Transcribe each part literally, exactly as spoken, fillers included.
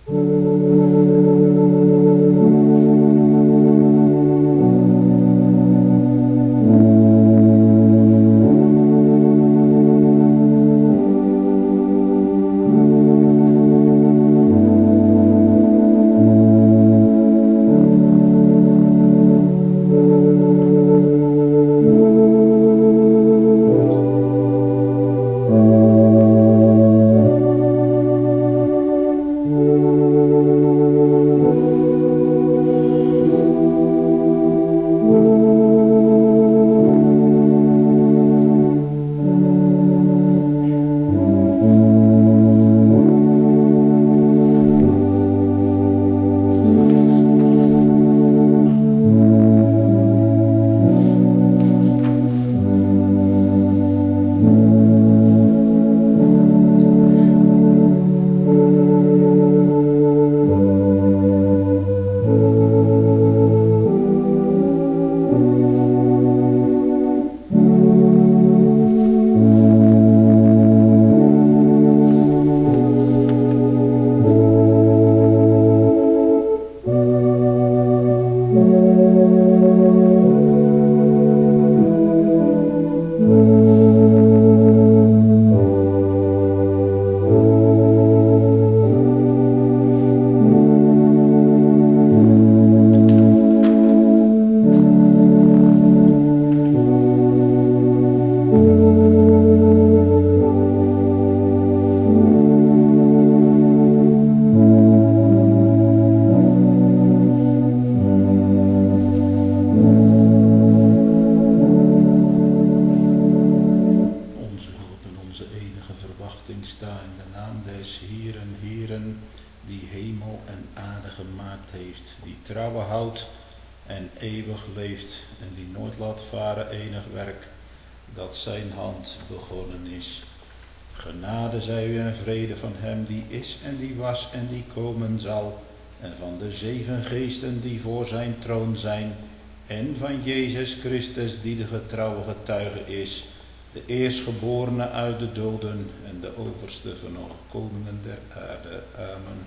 en eeuwig leeft en die nooit laat varen enig werk dat zijn hand begonnen is. Genade zij u en vrede van hem die is en die was en die komen zal, en van de zeven geesten die voor zijn troon zijn, en van Jezus Christus die de getrouwe getuige is, de eerstgeborene uit de doden en de overste van alle koningen der aarde. Amen.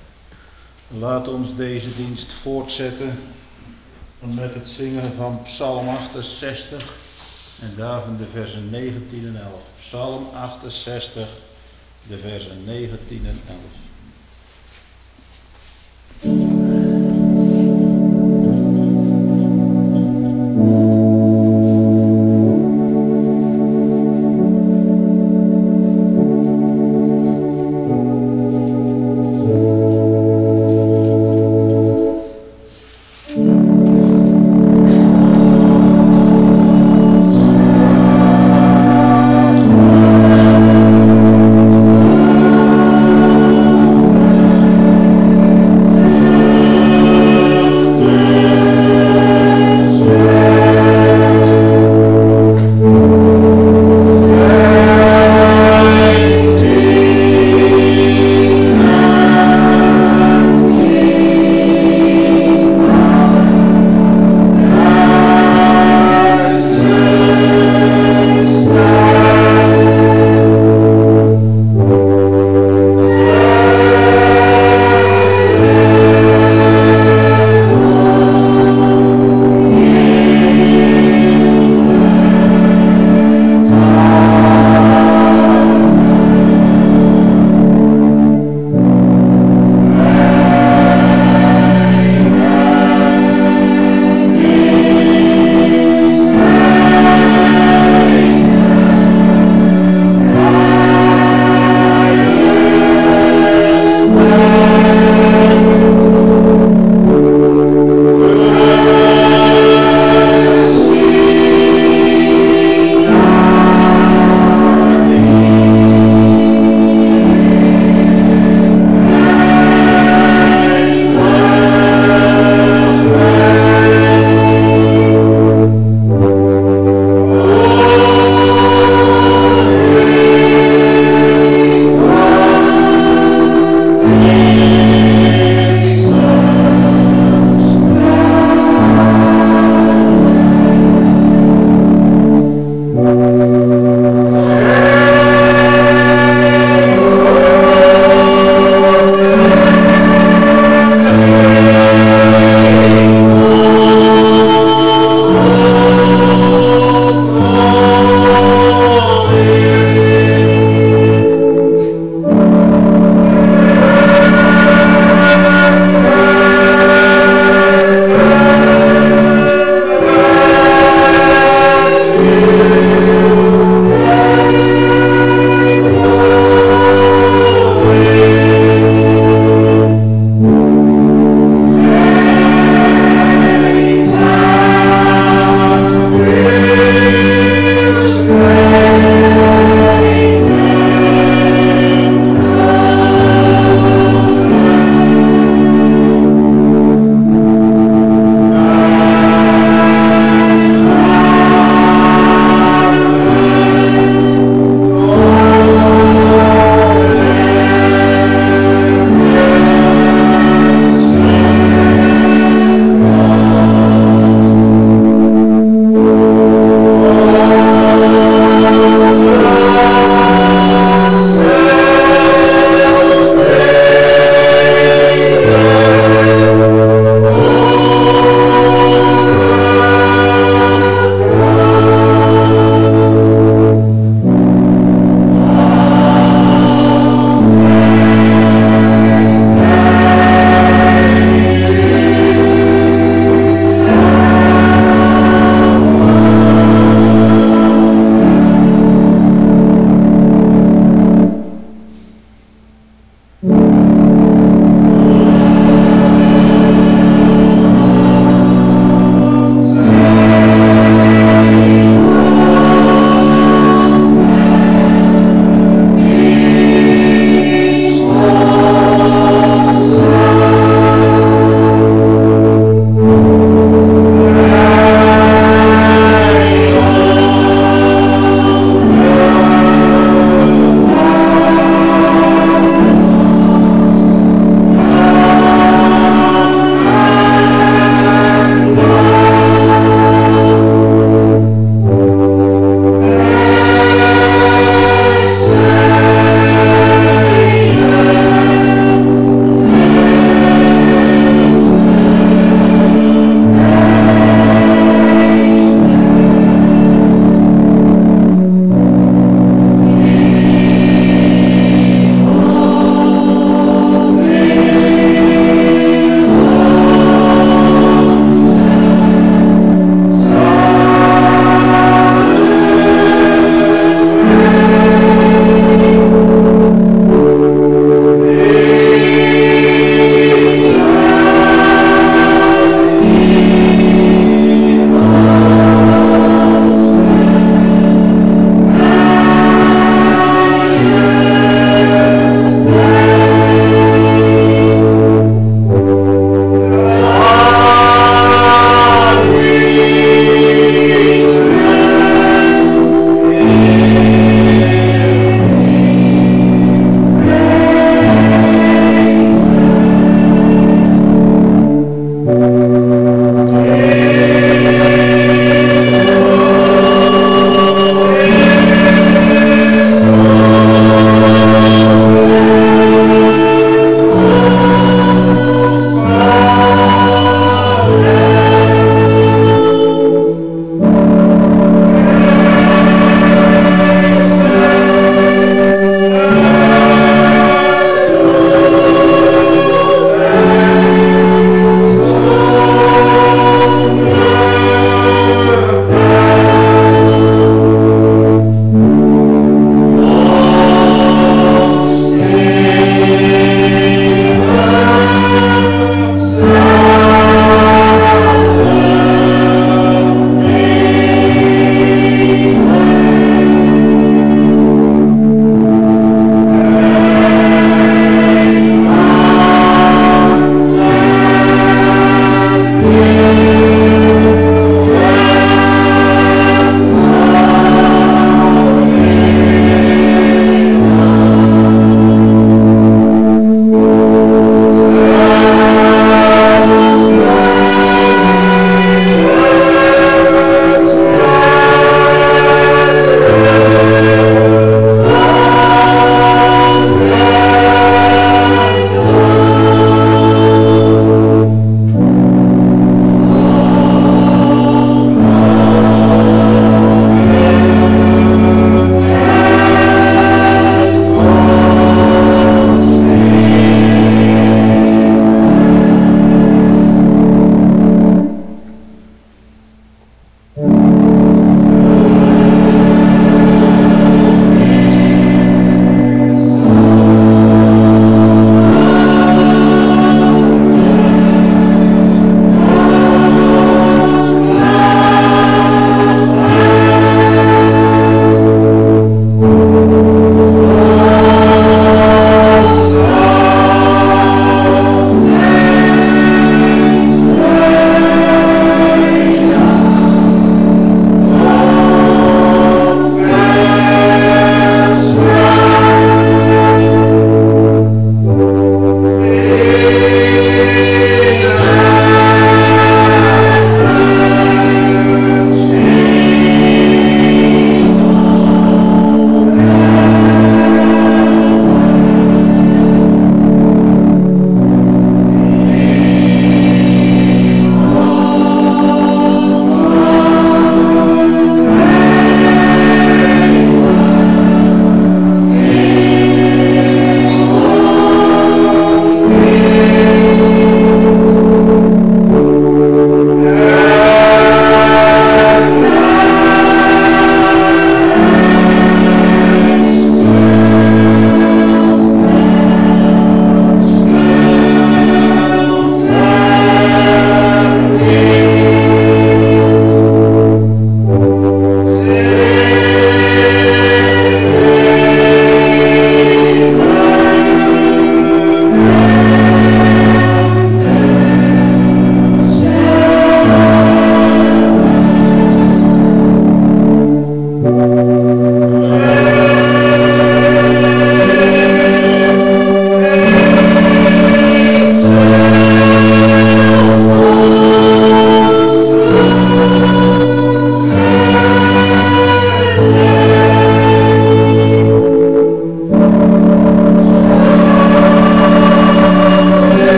Laat ons deze dienst voortzetten met het zingen van Psalm achtenzestig en daarvan de versen negentien en elf. Psalm achtenzestig, de versen negentien en elf. Thank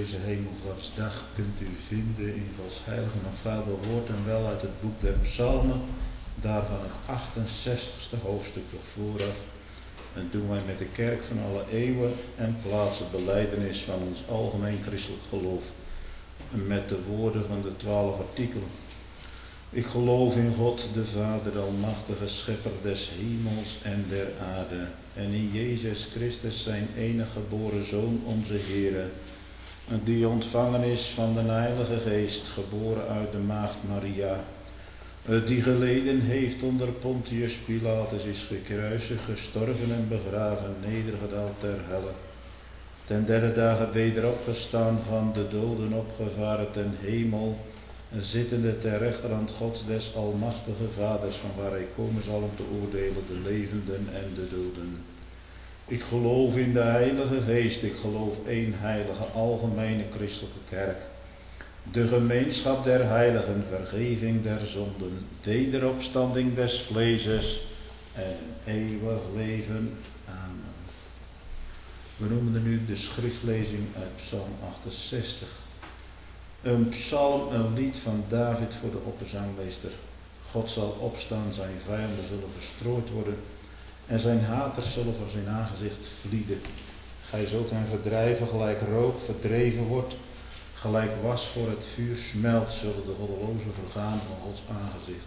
deze hemelvaartsdag kunt u vinden in Gods heilige en onfeilbaar woord en wel uit het boek der Psalmen, daarvan het achtenzestigste hoofdstuk nog vooraf. En doen wij met de kerk van alle eeuwen en plaatsen belijdenis van ons algemeen christelijk geloof met de woorden van de twaalf artikelen. Ik geloof in God, de Vader, de almachtige schepper des hemels en der aarde, en in Jezus Christus, zijn enige geboren Zoon, onze Heere, die ontvangen is van de Heilige Geest, geboren uit de maagd Maria, die geleden heeft onder Pontius Pilatus, is gekruisigd, gestorven en begraven, nedergedaald ter helle, ten derde dagen wederopgestaan, van de doden opgevaren ten hemel, zittende ter rechterhand Gods des almachtige Vaders, van waar hij komen zal om te oordelen de levenden en de doden. Ik geloof in de Heilige Geest, ik geloof één heilige algemene christelijke kerk, de gemeenschap der heiligen, vergeving der zonden, wederopstanding des vleeses en eeuwig leven. Amen. We noemen er nu de schriftlezing uit Psalm achtenzestig. Een psalm, een lied van David voor de opperzangmeester. God zal opstaan, zijn vijanden zullen verstrooid worden en zijn haters zullen voor zijn aangezicht vlieden. Gij zult hen verdrijven, gelijk rook verdreven wordt, gelijk was voor het vuur smelt, zullen de goddelozen vergaan van Gods aangezicht.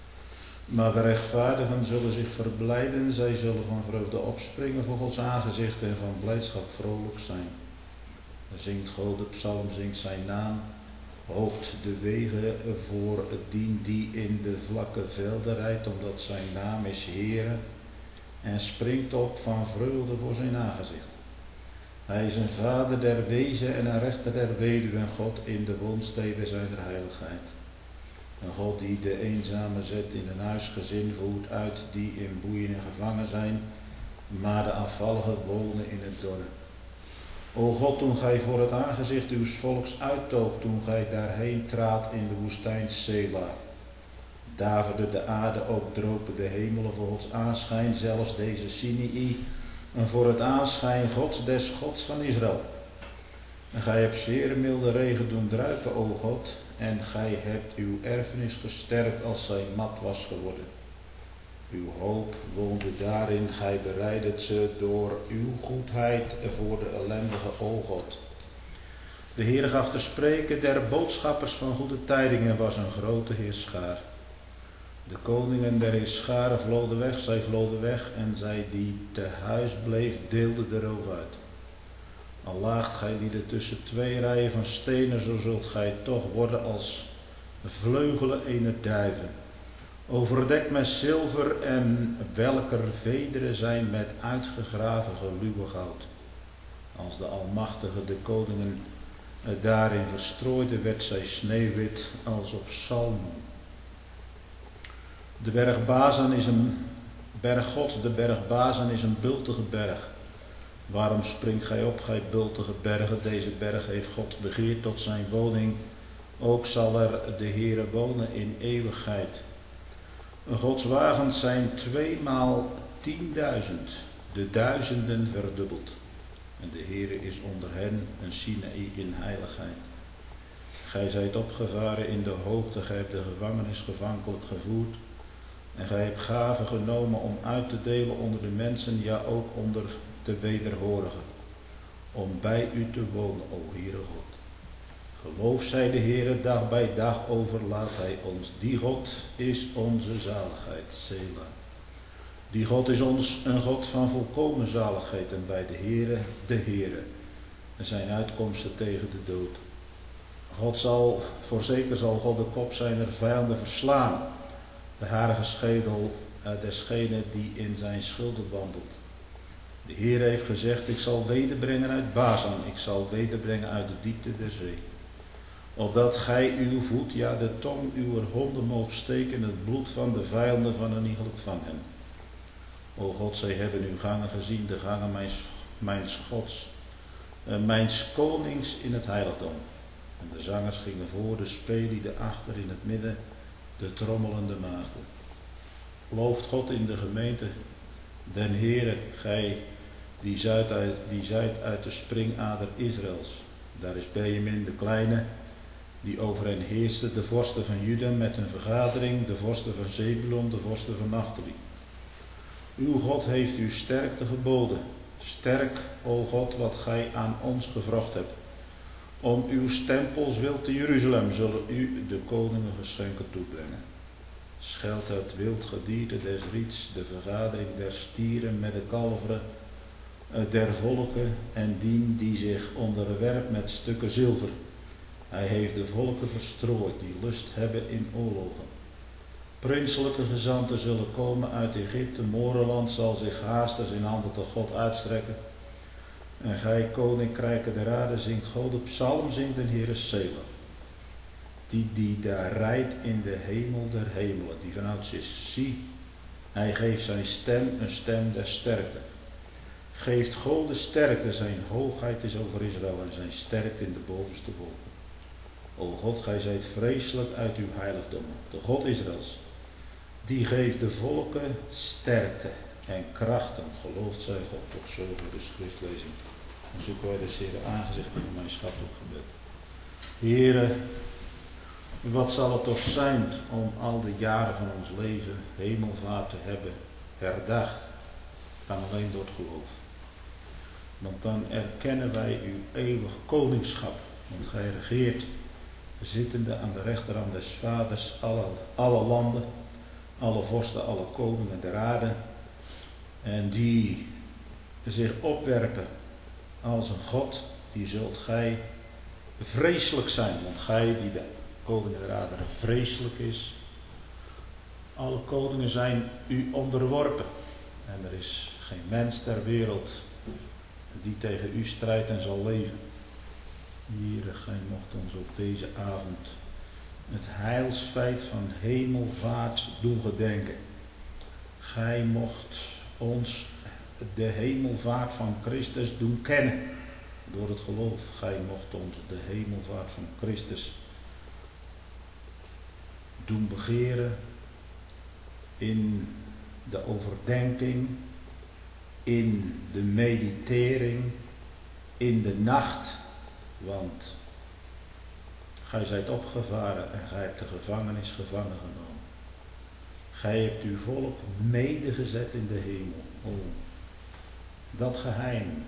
Maar de rechtvaardigen zullen zich verblijden, zij zullen van vreugde opspringen voor Gods aangezicht en van blijdschap vrolijk zijn. Zingt God de psalm, zingt zijn naam, hoopt de wegen voor dien die in de vlakke velden rijdt, omdat zijn naam is Heere, en springt op van vreugde voor zijn aangezicht. Hij is een vader der wezen en een rechter der weduwe, en God in de woonsteden zijner heiligheid. Een God die de eenzame zet in een huisgezin, voert uit die in boeien gevangen zijn, maar de afvalligen wonen in het dorp. O God, toen gij voor het aangezicht uws volks uittoog, toen gij daarheen traadt in de woestijn Sela. Daverde de aarde ook, dropen de hemelen voor Gods aanschijn, zelfs deze Sinai, en voor het aanschijn Gods des Gods van Israël. En gij hebt zeer milde regen doen druipen, o God, en gij hebt uw erfenis gesterkt als zij mat was geworden. Uw hoop woonde daarin, gij bereidet ze door uw goedheid voor de ellendige, o God. De Heer gaf te spreken der boodschappers van goede tijdingen, was een grote heerschaar. De koningen der heerscharen vloden weg, zij vloden weg, en zij die te huis bleef, deelden de roof uit. Al laagt gij lieden tussen twee rijen van stenen, zo zult gij toch worden als vleugelen ene duiven. Overdekt met zilver en welker vederen zijn met uitgegraven geluwe goud. Als de Almachtige de koningen daarin verstrooide, werd zij sneeuwwit als op zalm. De berg Bazan is een berg Gods, de berg Bazan is een bultige berg. Waarom springt gij op, gij bultige bergen? Deze berg heeft God begeerd tot zijn woning. Ook zal er de Heere wonen in eeuwigheid. Gods wagens zijn tweemaal tienduizend, de duizenden verdubbeld. En de Heere is onder hen een Sinaï in heiligheid. Gij zijt opgevaren in de hoogte, gij hebt de gevangenis gevankelijk gevoerd. En gij hebt gaven genomen om uit te delen onder de mensen, ja ook onder de wederhorigen. Om bij u te wonen, o Heere God. Geloof zij de Heere, dag bij dag overlaat hij ons. Die God is onze zaligheid, Sela. Die God is ons een God van volkomen zaligheid, en bij de Heere, de Heere, zijn uitkomsten tegen de dood. God zal, voorzeker zal God de kop zijner vijanden verslaan, de harige schedel uh, desgene die in zijn schulden wandelt. De Heer heeft gezegd, ik zal wederbrengen uit Bazan, ik zal wederbrengen uit de diepte der zee. Opdat gij uw voet, ja de tong uw honden moogt steken in het bloed van de vijanden van een iegelijk van hen. O God, zij hebben uw gangen gezien, de gangen mijns, mijns Gods, uh, mijns konings in het heiligdom. En de zangers gingen voor, de speellieden achter, in het midden de trommelende maagden. Looft God in de gemeente, den Heere, gij die zijt uit, die zijt uit de springader Israëls. Daar is Benjamin de kleine, die over hen heerste, de vorsten van Juda met een vergadering, de vorsten van Zebulon, de vorsten van Naphtali. Uw God heeft u sterkte geboden. Sterk, o God, wat gij aan ons gevraagd hebt. Om uw stempels wil te Jeruzalem zullen u de koningen geschenken toebrengen. Scheld het wild gedierte des riets, de vergadering der stieren met de kalveren der volken en dien die zich onderwerpt met stukken zilver. Hij heeft de volken verstrooid die lust hebben in oorlogen. Prinselijke gezanten zullen komen uit Egypte, Moreland zal zich haasten zijn handen tot God uitstrekken. En gij, koninkrijken der aarde, zingt God, de psalm zingt de Heere Sela. Die die daar rijdt in de hemel der hemelen, die vanouds is. Zie, hij geeft zijn stem een stem der sterkte. Geeft God de sterkte, zijn hoogheid is over Israël en zijn sterkte in de bovenste wolken. O God, gij zijt vreselijk uit uw heiligdom, de God Israëls. Die geeft de volken sterkte en krachten, gelooft zij God. Tot zover de schriftlezing. Dan zoeken wij de Heere aangezicht in mijn schappelijk gebed. Heere, wat zal het toch zijn om al de jaren van ons leven hemelvaart te hebben herdacht? Kan alleen door het geloof. Want dan erkennen wij uw eeuwig koningschap. Want gij regeert, zittende aan de rechterhand des vaders, alle, alle landen, alle vorsten, alle koningen der aarde. En die zich opwerpen als een God, die zult gij vreselijk zijn. Want gij die de koningen der aarde vreselijk is. Alle koningen zijn u onderworpen. En er is geen mens ter wereld die tegen u strijdt en zal leven. Heere, gij mocht ons op deze avond het heilsfeit van hemelvaart doen gedenken. Gij mocht ons de hemelvaart van Christus doen kennen door het geloof. Gij mocht ons de hemelvaart van Christus doen begeren in de overdenking, in de meditering, in de nacht, want gij zijt opgevaren en gij hebt de gevangenis gevangen genomen. Gij hebt uw volk medegezet in de hemel. Oh, dat geheim,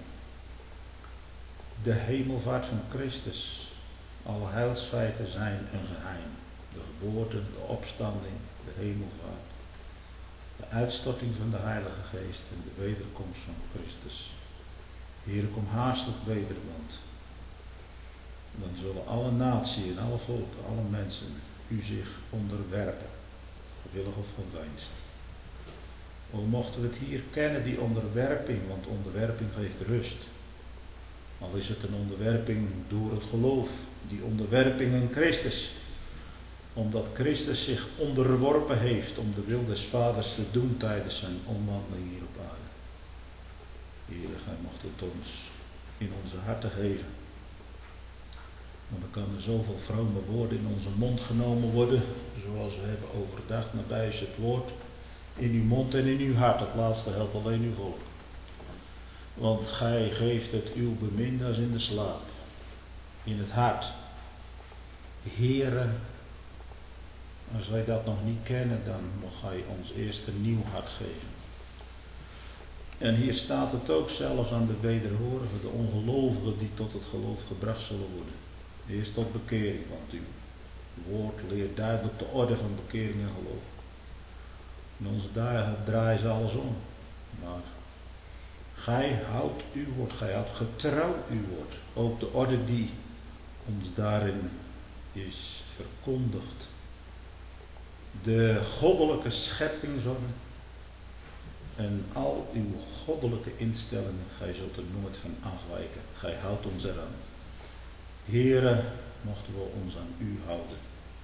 de hemelvaart van Christus, alle heilsfeiten zijn een geheim. De geboorte, de opstanding, de hemelvaart, de uitstorting van de Heilige Geest en de wederkomst van Christus. Heere, kom haastelijk weder, want dan zullen alle naties en alle volken, alle mensen u zich onderwerpen, gewillig of geveinsd. O, mochten we het hier kennen, die onderwerping, want onderwerping geeft rust. Al is het een onderwerping door het geloof, die onderwerping in Christus. Omdat Christus zich onderworpen heeft om de wil des Vaders te doen tijdens zijn omwandeling hier op aarde. Heere, gij mocht het ons in onze harten geven. Want er kan er zoveel vrome woorden in onze mond genomen worden, zoals we hebben overdacht, nabij is het woord in uw mond en in uw hart. Het laatste helpt alleen uw volk. Want gij geeft het uw beminde in de slaap, in het hart. Heere, als wij dat nog niet kennen, dan mag gij ons eerst een nieuw hart geven. En hier staat het ook zelfs aan de wederhorigen, de ongelovigen die tot het geloof gebracht zullen worden. Eerst tot bekering, want uw woord leert duidelijk de orde van bekering en geloof. In onze dagen draaien ze alles om. Maar gij houdt uw woord, gij houdt getrouw uw woord. Ook de orde die ons daarin is verkondigd. De goddelijke scheppingsorde en al uw goddelijke instellingen, gij zult er nooit van afwijken. Gij houdt ons eraan. Heere, mochten we ons aan u houden.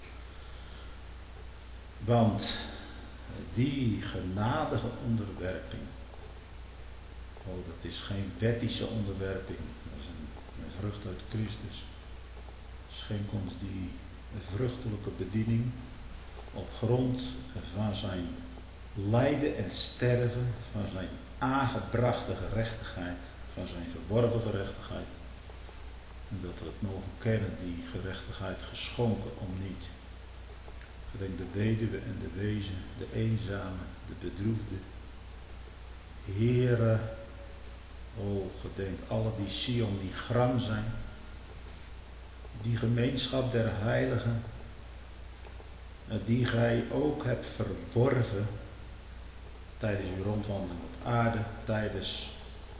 Want die genadige onderwerping, oh, dat is geen wettische onderwerping, dat is een, een vrucht uit Christus. Schenk ons die vruchtelijke bediening op grond van zijn lijden en sterven, van zijn aangebrachte gerechtigheid, van zijn verworven gerechtigheid. En dat we het mogen kennen, die gerechtigheid geschonken om niet. Gedenk de weduwe en de wezen, de eenzame, de bedroefde. Heere, o gedenk alle die Sion, die gram zijn. Die gemeenschap der heiligen, die gij ook hebt verworven tijdens uw rondwandeling op aarde, tijdens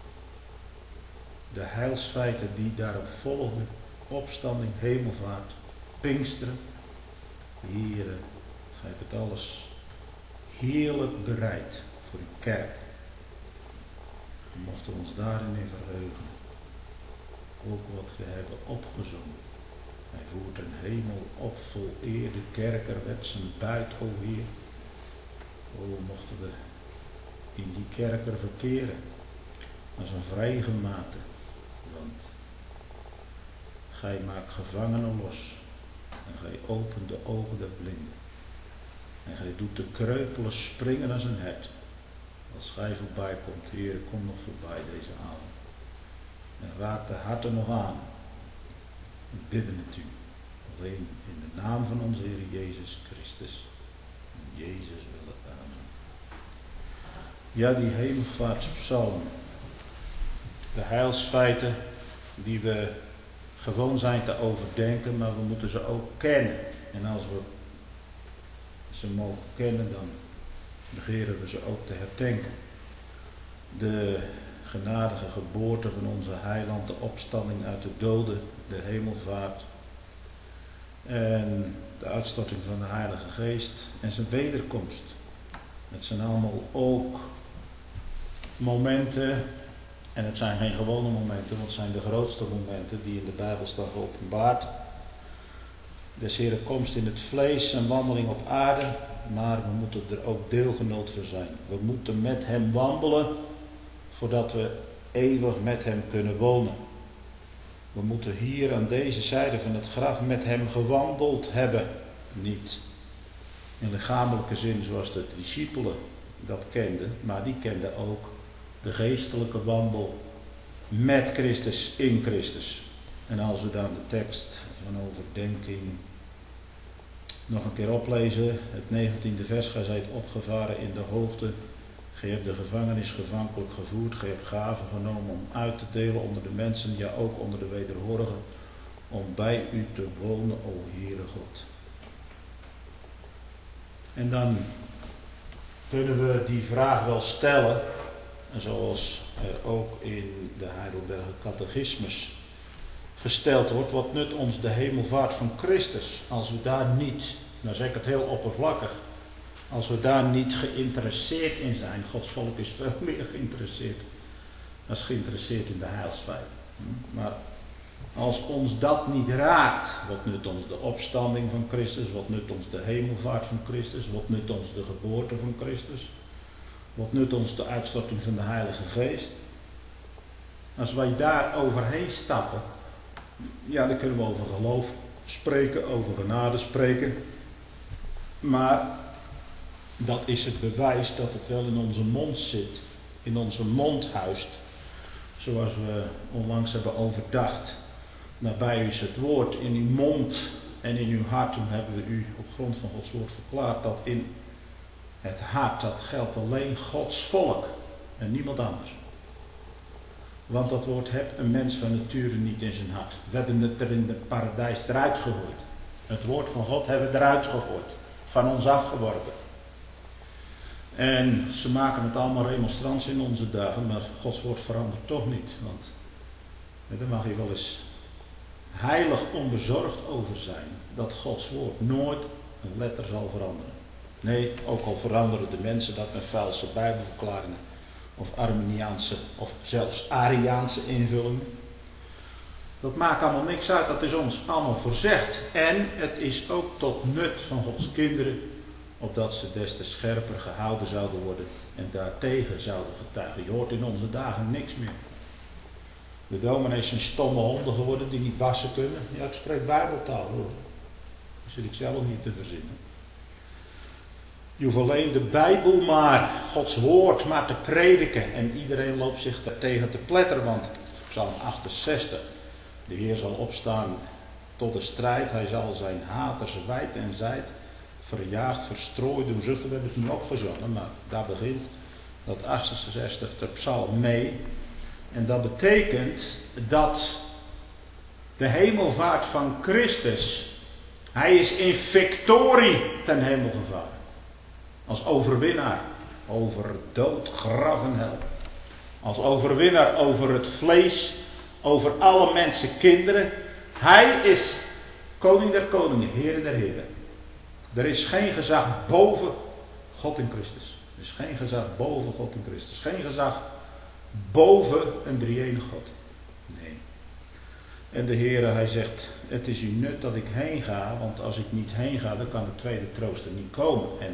de heilsfeiten die daarop volgden, opstanding, hemelvaart, Pinksteren. Heere, gij hebt het alles heerlijk bereid voor uw kerk. We mochten ons daarin in verheugen. Ook wat we hebben opgezongen. Hij voert een hemel op vol eer, de kerker werd zijn buit, o Heer. O, mochten we in die kerker verkeren, als een vrijgemaakte. Want gij maakt gevangenen los en gij opent de ogen der blinden. En gij doet de kreupelen springen als een hert. Als gij voorbij komt, Heer, kom nog voorbij deze avond. En raak de harten nog aan. We bidden het u. Alleen in de naam van onze Heer Jezus Christus. In Jezus willen. Amen. Ja, die hemelvaartspsalm. De heilsfeiten die we gewoon zijn te overdenken, maar we moeten ze ook kennen. En als we ze mogen kennen, dan begeren we ze ook te herdenken. De genadige geboorte van onze heiland, de opstanding uit de doden, de hemelvaart en de uitstorting van de Heilige Geest en zijn wederkomst. Het zijn allemaal ook momenten, en het zijn geen gewone momenten, want het zijn de grootste momenten die in de Bijbel staan geopenbaard. Des Heeren komst in het vlees en wandeling op aarde, maar we moeten er ook deelgenoot voor zijn. We moeten met hem wandelen, voordat we eeuwig met hem kunnen wonen. We moeten hier aan deze zijde van het graf met hem gewandeld hebben. Niet in lichamelijke zin zoals de discipelen dat kenden, maar die kenden ook de geestelijke wandel met Christus, in Christus. En als we dan de tekst van overdenking nog een keer oplezen, het negentiende vers, gij zijt opgevaren in de hoogte, gij hebt de gevangenis gevankelijk gevoerd, gij hebt gaven genomen om uit te delen onder de mensen, ja ook onder de wederhorigen, om bij u te wonen, o Heere God. En dan kunnen we die vraag wel stellen, en zoals er ook in de Heidelberger Catechismus gesteld wordt, wat nut ons de hemelvaart van Christus, als we daar niet, nou zeg ik het heel oppervlakkig, als we daar niet geïnteresseerd in zijn. Gods volk is veel meer geïnteresseerd als geïnteresseerd in de heilsfeiten. Maar als ons dat niet raakt, wat nut ons de opstanding van Christus, wat nut ons de hemelvaart van Christus, wat nut ons de geboorte van Christus, wat nut ons de uitstorting van de Heilige Geest. Als wij daar overheen stappen, ja, dan kunnen we over geloof spreken, over genade spreken. Maar dat is het bewijs dat het wel in onze mond zit, in onze mond huist. Zoals we onlangs hebben overdacht. Nabij u is het woord in uw mond en in uw hart. Toen hebben we u op grond van Gods woord verklaard dat in het hart, dat geldt alleen Gods volk en niemand anders. Want dat woord heb een mens van nature niet in zijn hart. We hebben het er in het paradijs eruit gegooid. Het woord van God hebben we eruit gegooid. Van ons afgeworpen. En ze maken het allemaal remonstrants in onze dagen, maar Gods woord verandert toch niet. Want daar mag je wel eens heilig onbezorgd over zijn. Dat Gods woord nooit een letter zal veranderen. Nee, ook al veranderen de mensen dat met valse bijbelverklaringen. Of Arminiaanse of zelfs Ariaanse invullingen. Dat maakt allemaal niks uit, dat is ons allemaal voorzegd. En het is ook tot nut van Gods kinderen, opdat ze des te scherper gehouden zouden worden en daartegen zouden getuigen. Je hoort in onze dagen niks meer. De dominees zijn stomme honden geworden die niet bassen kunnen. Ja, ik spreek bijbeltaal hoor. Dat zit ik zelf niet te verzinnen. Je hoeft alleen de Bijbel maar, Gods woord maar te prediken. En iedereen loopt zich daartegen te pletteren, want Psalm achtenzestig, De Heer zal opstaan tot de strijd. Hij zal zijn haters wijd en zijd verjaagd, verstrooid doen zuchten. We hebben het nu opgezongen, maar daar begint dat achtenzestigste psalm mee. En dat betekent dat de hemelvaart van Christus, hij is in victorie ten hemel gevaren. Als overwinnaar over dood, graf en hel. Als overwinnaar over het vlees, over alle mensen, kinderen. Hij is koning der koningen, Heere der heren. Er is geen gezag boven God in Christus. Er is geen gezag boven God in Christus. Geen gezag boven een drie-enige God. Nee. En de Heere, hij zegt, het is u nut dat ik heen ga, want als ik niet heen ga, dan kan de tweede trooster niet komen. En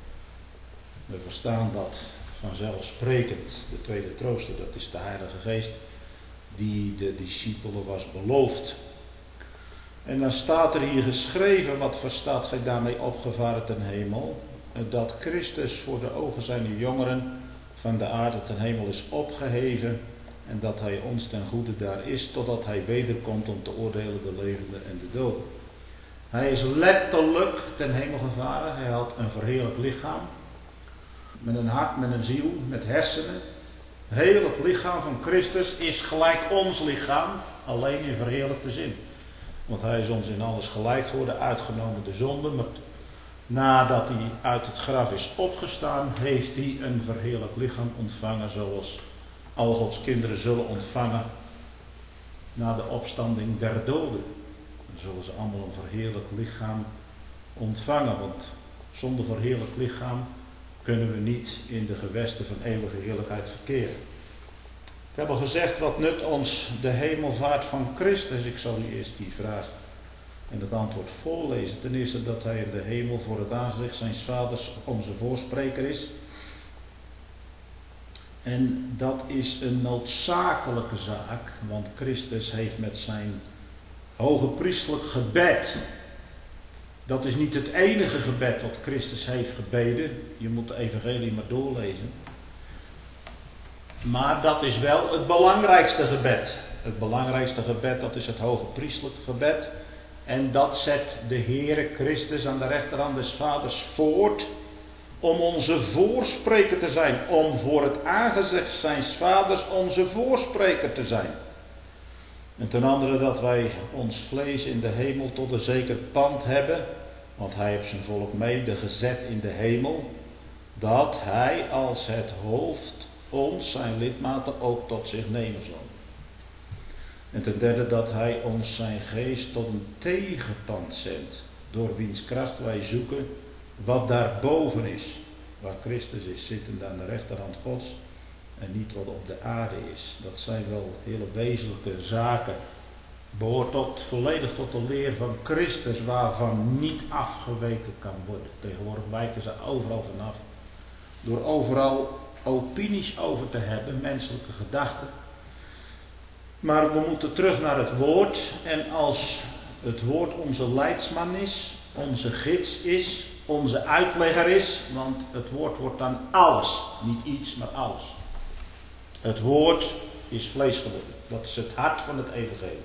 we verstaan dat vanzelfsprekend. De tweede trooster, dat is de Heilige Geest die de discipelen was beloofd. En dan staat er hier geschreven, wat verstaat gij daarmee opgevaren ten hemel? Dat Christus voor de ogen zijner jongeren van de aarde ten hemel is opgeheven en dat hij ons ten goede daar is, totdat hij wederkomt om te oordelen de levenden en de doden. Hij is letterlijk ten hemel gevaren. Hij had een verheerlijk lichaam, met een hart, met een ziel, met hersenen. Heel het lichaam van Christus is gelijk ons lichaam, alleen in verheerlijkte zin. Want hij is ons in alles gelijk geworden, uitgenomen de zonde. Maar nadat hij uit het graf is opgestaan, heeft hij een verheerlijk lichaam ontvangen, zoals al Gods kinderen zullen ontvangen na de opstanding der doden. Dan zullen ze allemaal een verheerlijk lichaam ontvangen, want zonder verheerlijk lichaam kunnen we niet in de gewesten van eeuwige heerlijkheid verkeren. Ik heb al gezegd, wat nut ons de hemelvaart van Christus? Ik zal u eerst die vraag en het antwoord voorlezen. Ten eerste dat hij in de hemel voor het aangezicht zijns vaders onze voorspreker is. En dat is een noodzakelijke zaak, want Christus heeft met zijn hoge priestelijk gebed, dat is niet het enige gebed wat Christus heeft gebeden. Je moet de evangelie maar doorlezen. Maar dat is wel het belangrijkste gebed. Het belangrijkste gebed, dat is het hoge priestelijk gebed. En dat zet de Heere Christus aan de rechterhand des Vaders voort om onze voorspreker te zijn. Om voor het aangezicht zijns Vaders onze voorspreker te zijn. En ten andere dat wij ons vlees in de hemel tot een zeker pand hebben, want hij heeft zijn volk mede gezet in de hemel, dat hij als het hoofd ons, zijn lidmaten, ook tot zich nemen zal. En ten derde dat hij ons zijn geest tot een tegenpand zendt, door wiens kracht wij zoeken wat daarboven is, waar Christus is, zittend aan de rechterhand Gods, en niet wat op de aarde is. Dat zijn wel hele wezenlijke zaken. Behoort tot, volledig tot de leer van Christus, waarvan niet afgeweken kan worden. Tegenwoordig wijken ze overal vanaf. Door overal opinies over te hebben, menselijke gedachten. Maar we moeten terug naar het woord. En als het woord onze leidsman is, onze gids is, onze uitlegger is, want het woord wordt dan alles. Niet iets, maar alles. Het woord is vlees geworden. Dat is het hart van het evangelie.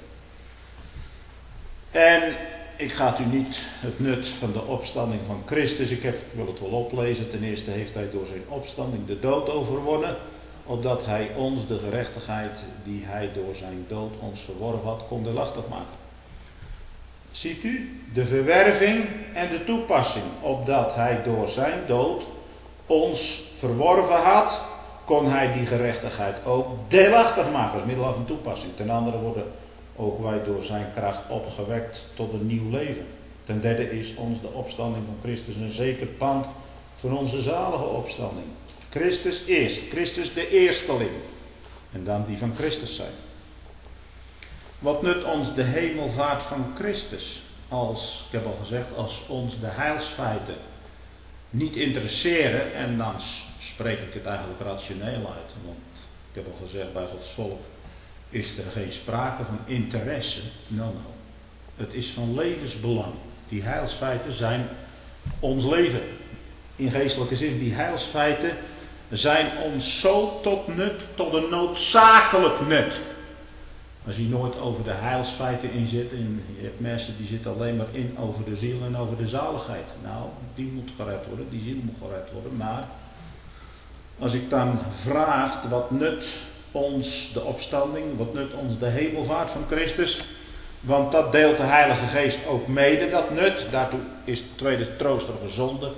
En ik ga u niet het nut van de opstanding van Christus. Ik, heb, ik wil het wel oplezen. Ten eerste heeft hij door zijn opstanding de dood overwonnen. Opdat hij ons de gerechtigheid die hij door zijn dood ons verworven had, kon lastig maken. Ziet u? De verwerving en de toepassing. Opdat hij door zijn dood ons verworven had, kon hij die gerechtigheid ook deelachtig maken als middel van toepassing. Ten andere worden ook wij door zijn kracht opgewekt tot een nieuw leven. Ten derde is ons de opstanding van Christus een zeker pand van onze zalige opstanding. Christus eerst, Christus de eersteling. En dan die van Christus zijn. Wat nut ons de hemelvaart van Christus? Als, ik heb al gezegd, als ons de heilsfeiten niet interesseren, en dan spreek ik het eigenlijk rationeel uit. Want ik heb al gezegd, bij Gods volk is er geen sprake van interesse. No, no. Het is van levensbelang. Die heilsfeiten zijn ons leven. In geestelijke zin, die heilsfeiten zijn ons zo tot nut, tot een noodzakelijk nut. Als je nooit over de heilsfeiten in zit, en je hebt mensen die zitten alleen maar in over de ziel en over de zaligheid. Nou, die moet gered worden, die ziel moet gered worden. Maar als ik dan vraag, wat nut ons de opstanding, wat nut ons de hemelvaart van Christus? Want dat deelt de Heilige Geest ook mede, dat nut. Daartoe is de tweede trooster gezonden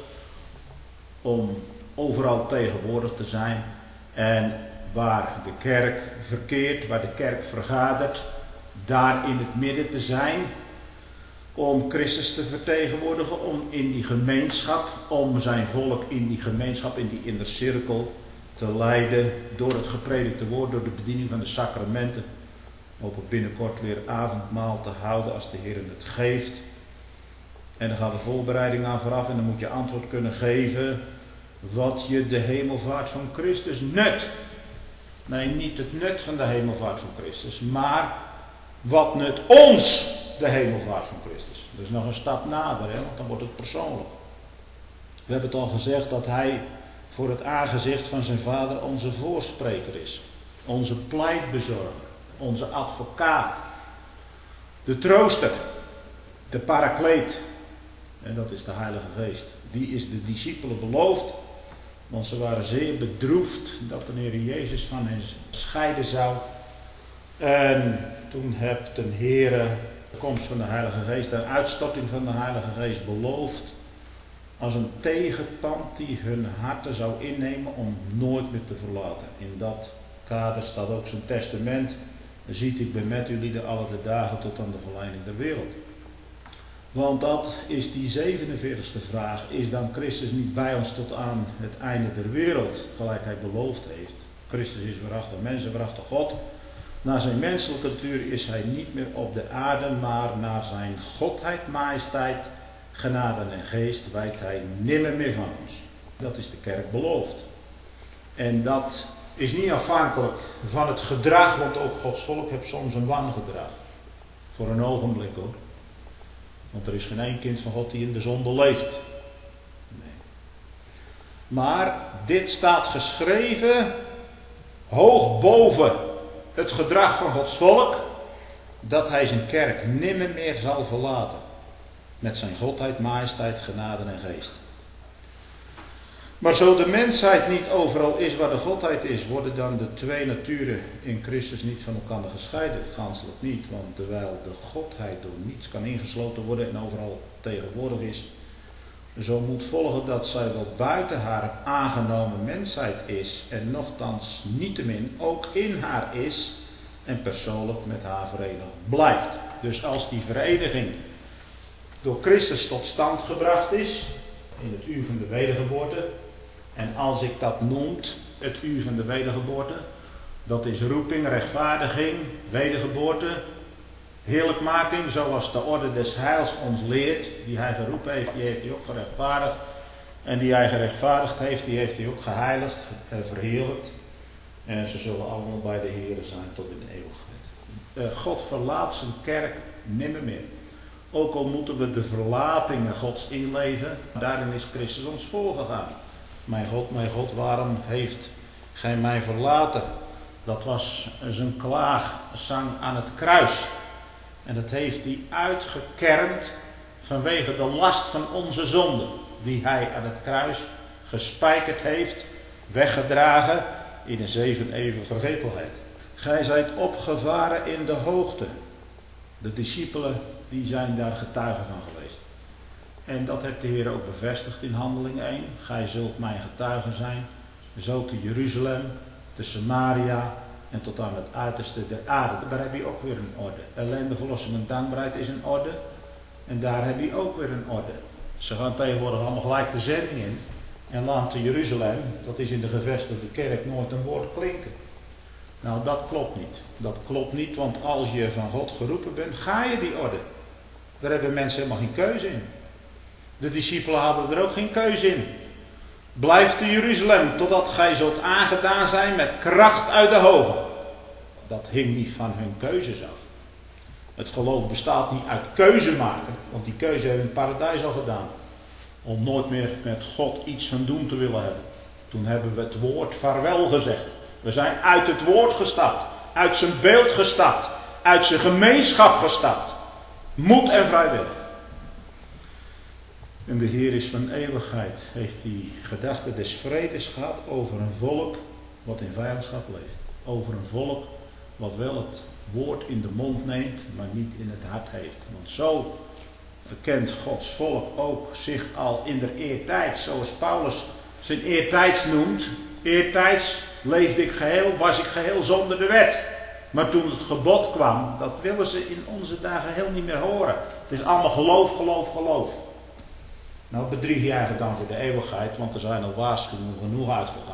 om overal tegenwoordig te zijn. En waar de kerk verkeert, waar de kerk vergadert, daar in het midden te zijn. Om Christus te vertegenwoordigen, om in die gemeenschap, om zijn volk in die gemeenschap, in die inner cirkel te leiden. Door het gepredikte woord, door de bediening van de sacramenten. Hopen binnenkort weer avondmaal te houden als de Heer het geeft. En dan gaat de voorbereiding aan vooraf en dan moet je antwoord kunnen geven wat je de hemelvaart van Christus nut. Nee, niet het nut van de hemelvaart van Christus, maar wat nut ons de hemelvaart van Christus. Dat is nog een stap nader, hè, want dan wordt het persoonlijk. We hebben het al gezegd dat hij voor het aangezicht van zijn Vader onze voorspreker is. Onze pleitbezorger, onze advocaat, de trooster, de parakleet. En dat is de Heilige Geest. Die is de discipelen beloofd. Want ze waren zeer bedroefd dat de Heer Jezus van hen scheiden zou. En toen heeft de Heer de komst van de Heilige Geest, de uitstorting van de Heilige Geest beloofd. Als een tegenpand die hun harten zou innemen om nooit meer te verlaten. In dat kader staat ook zijn testament. Ziet, ik ben met jullie de alle de dagen tot aan de verleiding der wereld. Want dat is die zevenenveertigste vraag. Is dan Christus niet bij ons tot aan het einde der wereld, gelijk hij beloofd heeft? Christus is waarachtig mens en waarachtig God. Naar zijn menselijke natuur is hij niet meer op de aarde, maar naar zijn godheid, majesteit, genade en geest wijkt hij nimmer meer van ons. Dat is de kerk beloofd. En dat is niet afhankelijk van het gedrag, want ook Gods volk heeft soms een wangedrag. Voor een ogenblik hoor. Want er is geen één kind van God die in de zonde leeft. Nee. Maar dit staat geschreven hoog boven het gedrag van Gods volk, dat hij zijn kerk nimmer meer zal verlaten. Met zijn godheid, majesteit, genade en geest. Maar zo de mensheid niet overal is waar de godheid is, worden dan de twee naturen in Christus niet van elkaar gescheiden. Ganselijk niet, want terwijl de godheid door niets kan ingesloten worden en overal tegenwoordig is, zo moet volgen dat zij wel buiten haar aangenomen mensheid is en nochtans niettemin ook in haar is en persoonlijk met haar verenigd blijft. Dus als die vereniging door Christus tot stand gebracht is, in het uur van de wedergeboorte, en als ik dat noemt, het uur van de wedergeboorte, dat is roeping, rechtvaardiging, wedergeboorte, heerlijkmaking, zoals de orde des heils ons leert, die hij geroepen heeft, die heeft hij ook gerechtvaardigd. En die hij gerechtvaardigd heeft, die heeft hij ook geheiligd, verheerlijkt. En ze zullen allemaal bij de Heere zijn tot in de eeuwigheid. God verlaat zijn kerk nimmer meer. Ook al moeten we de verlatingen Gods inleven, daarin is Christus ons voorgegaan. Mijn God, mijn God, waarom heeft gij mij verlaten? Dat was zijn klaagzang aan het kruis. En dat heeft hij uitgekermd vanwege de last van onze zonde, die hij aan het kruis gespijkerd heeft, weggedragen in een zeven eeuwen vergetelheid. Gij zijt opgevaren in de hoogte. De discipelen die zijn daar getuigen van geweest. En dat heeft de Heer ook bevestigd in Handelingen één. Gij zult mijn getuigen zijn, zo te Jeruzalem, te Samaria en tot aan het uiterste der aarde. Daar heb je ook weer een orde. Ellende, verlossing en dankbaarheid is een orde. En daar heb je ook weer een orde. Ze gaan tegenwoordig allemaal gelijk de zending in. En laten Jeruzalem, dat is in de gevestigde kerk, nooit een woord klinken. Nou, dat klopt niet. Dat klopt niet, want als je van God geroepen bent, ga je die orde. Daar hebben mensen helemaal geen keuze in. De discipelen hadden er ook geen keuze in. Blijf te Jeruzalem, totdat gij zult aangedaan zijn met kracht uit de hoge. Dat hing niet van hun keuzes af. Het geloof bestaat niet uit keuze maken, want die keuze hebben we in het paradijs al gedaan. Om nooit meer met God iets van doen te willen hebben. Toen hebben we het woord vaarwel gezegd. We zijn uit het woord gestapt, uit zijn beeld gestapt. uit zijn gemeenschap gestapt. Moed en vrijwillig. En de Heer is van eeuwigheid, heeft die gedachte des vredes gehad over een volk wat in vijandschap leeft. Over een volk wat wel het woord in de mond neemt, maar niet in het hart heeft. Want zo kent Gods volk ook zich al in de eertijd, zoals Paulus zijn eertijds noemt. Eertijds leefde ik geheel, was ik geheel zonder de wet. Maar toen het gebod kwam, dat willen ze in onze dagen heel niet meer horen. Het is allemaal geloof, geloof, geloof. Nou bedrieg je eigenlijk dan voor de eeuwigheid, want er zijn al waarschuwingen genoeg uitgegaan.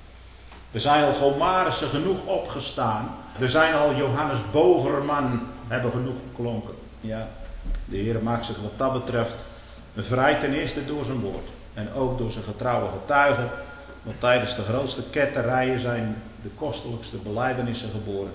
Er zijn al Gomarissen genoeg opgestaan. Er zijn al Johannes Bogerman, hebben genoeg geklonken. Ja, de Heer maakt zich wat dat betreft vrij ten eerste door zijn woord. En ook door zijn getrouwe getuigen. Want tijdens de grootste ketterijen zijn de kostelijkste belijdenissen geboren.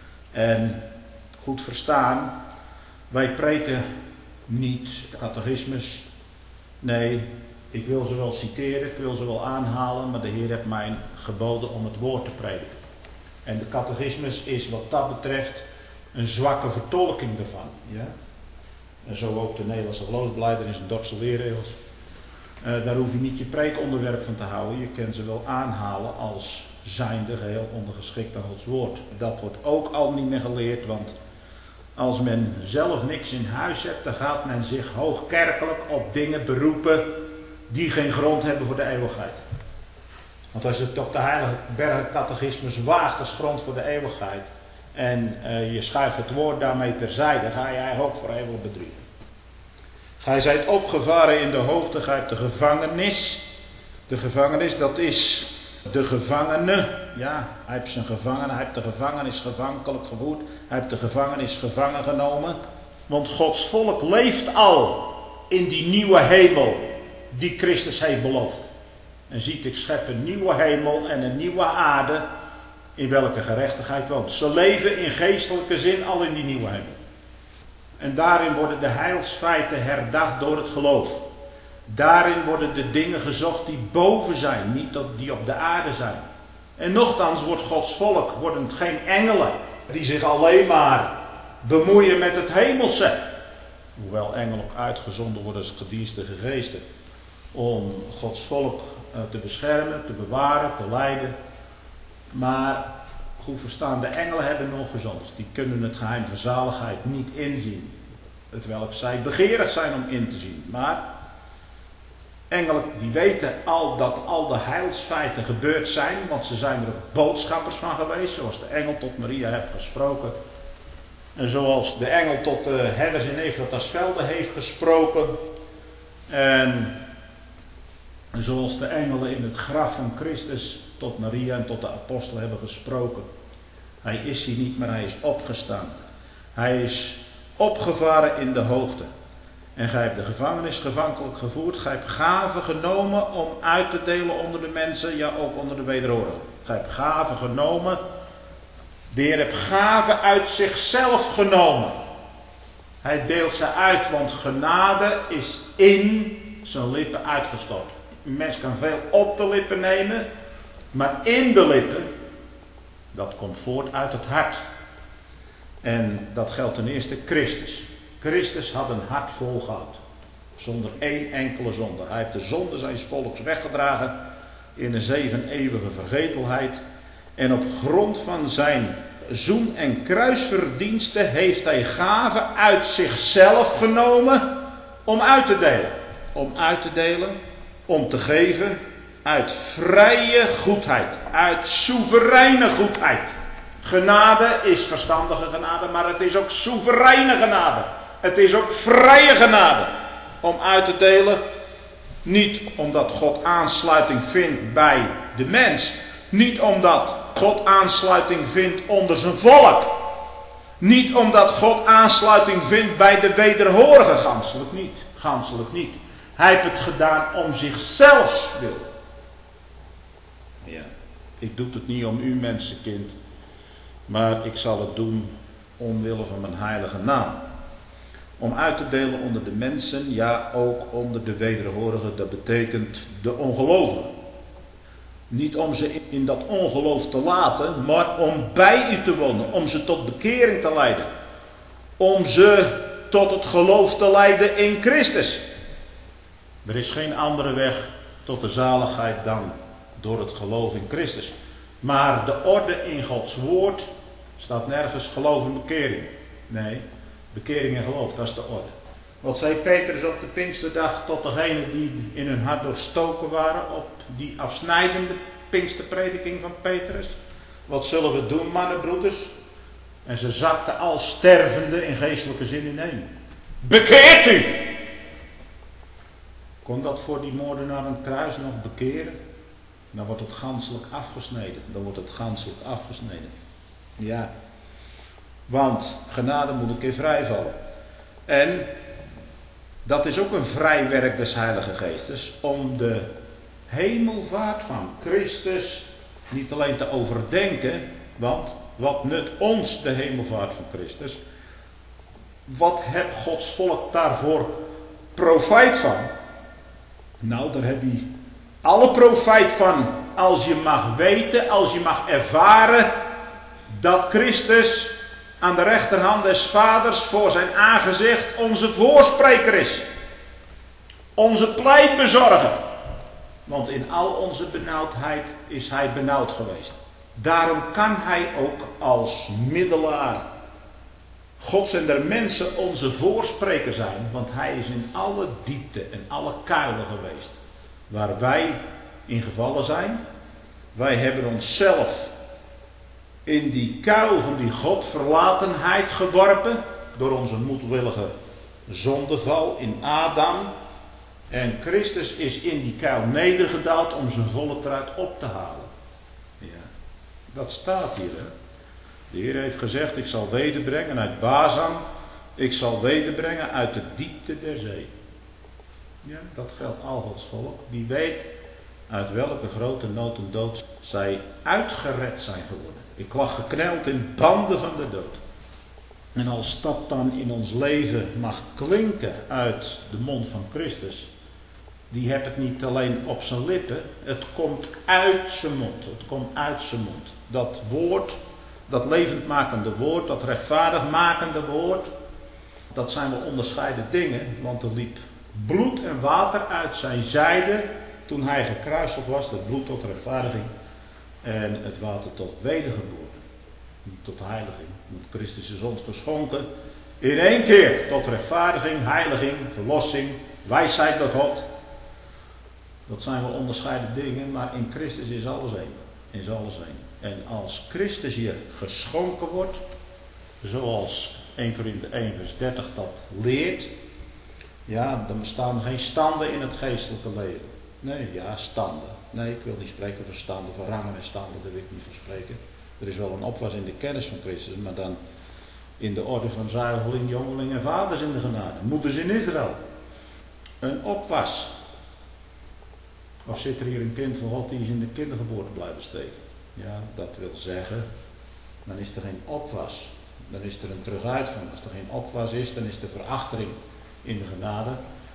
En goed verstaan, wij preken niet catechismus. Nee, ik wil ze wel citeren, ik wil ze wel aanhalen, maar de Heer heeft mij geboden om het woord te prediken. En de catechismus is wat dat betreft een zwakke vertolking daarvan. Ja? En zo ook de Nederlandse geloofsbelijdenis en Dordtse leerregels. Uh, daar hoef je niet je preekonderwerp van te houden. Je kan ze wel aanhalen als zijnde geheel ondergeschikt aan Gods woord. Dat wordt ook al niet meer geleerd, want als men zelf niks in huis hebt, dan gaat men zich hoogkerkelijk op dingen beroepen die geen grond hebben voor de eeuwigheid. Want als je het op de heilige bergcatechismus waagt als grond voor de eeuwigheid en uh, je schuift het woord daarmee terzijde, ga je eigenlijk ook voor eeuwig bedriegen. Gij zijt opgevaren in de hoogte, gij hebt de gevangenis. De gevangenis, dat is de gevangene. Ja, hij heeft zijn gevangene, hij heeft de gevangenis gevankelijk gevoerd. Hij heeft de gevangenis gevangen genomen. Want Gods volk leeft al in die nieuwe hemel die Christus heeft beloofd. En ziet, ik schep een nieuwe hemel en een nieuwe aarde in welke gerechtigheid woont. Ze leven in geestelijke zin al in die nieuwe hemel. En daarin worden de heilsfeiten herdacht door het geloof. Daarin worden de dingen gezocht die boven zijn, niet die op de aarde zijn. En nochtans wordt Gods volk, worden het geen engelen die zich alleen maar bemoeien met het hemelse. Hoewel engelen ook uitgezonden worden als gedienstige geesten. Om Gods volk te beschermen, te bewaren, te leiden. Maar goed verstaan, de engelen hebben nog gezond. Die kunnen het geheim van zaligheid niet inzien. Hetwelk zij begeerig zijn om in te zien. Maar engelen die weten al dat al de heilsfeiten gebeurd zijn. Want ze zijn er ook boodschappers van geweest. Zoals de engel tot Maria heeft gesproken. En zoals de engel tot de herders in Efratasvelde heeft gesproken. En zoals de engelen in het graf van Christus tot Maria en tot de apostelen hebben gesproken. Hij is hier niet, maar hij is opgestaan. Hij is opgevaren in de hoogte. En gij hebt de gevangenis gevankelijk gevoerd. Gij hebt gaven genomen om uit te delen onder de mensen, ja ook onder de wederhorigen. Gij hebt gaven genomen. De Heer heeft gaven uit zichzelf genomen. Hij deelt ze uit, want genade is in zijn lippen uitgestort. Een mens kan veel op de lippen nemen, maar in de lippen, dat komt voort uit het hart. En dat geldt ten eerste Christus. Christus had een hart vol goud. Zonder één enkele zonde. Hij heeft de zonde zijns volks weggedragen in een zeven eeuwige vergetelheid. En op grond van zijn zoen- en kruisverdiensten heeft hij gaven uit zichzelf genomen om uit te delen. Om uit te delen, om te geven uit vrije goedheid. Uit soevereine goedheid. Genade is verstandige genade, maar het is ook soevereine genade. Het is ook vrije genade. Om uit te delen, niet omdat God aansluiting vindt bij de mens. Niet omdat God aansluiting vindt onder zijn volk. Niet omdat God aansluiting vindt bij de wederhorigen. Ganselijk niet. Ganselijk niet. Hij heeft het gedaan om zichzelf wil. Ja, ik doe het niet om u mensenkind. Maar ik zal het doen omwille van mijn heilige naam. Om uit te delen onder de mensen, ja ook onder de wederhorigen, dat betekent de ongelovigen. Niet om ze in dat ongeloof te laten, maar om bij u te wonen. Om ze tot bekering te leiden. Om ze tot het geloof te leiden in Christus. Er is geen andere weg tot de zaligheid dan door het geloof in Christus. Maar de orde in Gods woord staat nergens geloof en bekering. Nee, bekering en geloof, dat is de orde. Wat zei Petrus op de Pinksterdag tot degenen die in hun hart doorstoken waren op die afsnijdende Pinksterprediking van Petrus? Wat zullen we doen, mannenbroeders? En ze zakten al stervende in geestelijke zin ineen. Bekeert u! Kon dat voor die moordenaar aan het kruis nog bekeren? Dan wordt het ganselijk afgesneden. Dan wordt het ganselijk afgesneden. Ja. Want genade moet een keer vrijvallen. En dat is ook een vrij werk des Heilige Geestes. Om de hemelvaart van Christus niet alleen te overdenken. Want wat nut ons de hemelvaart van Christus? Wat heb Gods volk daarvoor profijt van? Nou, daar heb je alle profijt van als je mag weten, als je mag ervaren dat Christus aan de rechterhand des Vaders voor zijn aangezicht onze voorspreker is. Onze pleitbezorger. Want in al onze benauwdheid is hij benauwd geweest. Daarom kan hij ook als middelaar Gods en der mensen onze voorspreker zijn. Want hij is in alle diepte en alle kuilen geweest. Waar wij in gevallen zijn. Wij hebben onszelf in die kuil van die Godverlatenheid geworpen. Door onze moedwillige zondeval in Adam. En Christus is in die kuil nedergedaald om zijn volk eruit op te halen. Ja, dat staat hier. Hè? De Heer heeft gezegd, ik zal wederbrengen uit Bazan. Ik zal wederbrengen uit de diepte der zee. Ja, dat geldt al Gods volk. Die weet uit welke grote nood en dood zij uitgered zijn geworden. Ik lag gekneld in banden van de dood. En als dat dan in ons leven mag klinken uit de mond van Christus. Die hebt het niet alleen op zijn lippen. Het komt uit zijn mond. Het komt uit zijn mond. Dat woord, dat levendmakende woord, dat rechtvaardigmakende woord. Dat zijn wel onderscheiden dingen. Want er liep bloed en water uit zijn zijde toen hij gekruisigd was. Het bloed tot rechtvaardiging en het water tot wedergeboorte. Niet tot heiliging. Want Christus is ons geschonken in één keer tot rechtvaardiging, heiliging, verlossing, wijsheid bij God. Dat zijn wel onderscheiden dingen, maar in Christus is alles één. Is alles één. En als Christus je geschonken wordt, zoals eerste Korinthe één vers dertig dat leert, ja, dan bestaan geen standen in het geestelijke leven. Nee, ja, standen. Nee, ik wil niet spreken van standen, van rangen en standen, daar wil ik niet van spreken. Er is wel een opwas in de kennis van Christus, maar dan in de orde van zuigeling, jongeling en vaders in de genade. Moeders in Israël. Een opwas. Of zit er hier een kind van God die is in de kindergeboorte blijven steken? Ja, dat wil zeggen, dan is er geen opwas. Dan is er een teruguitgang. Als er geen opwas is, dan is er verachtering in de genade.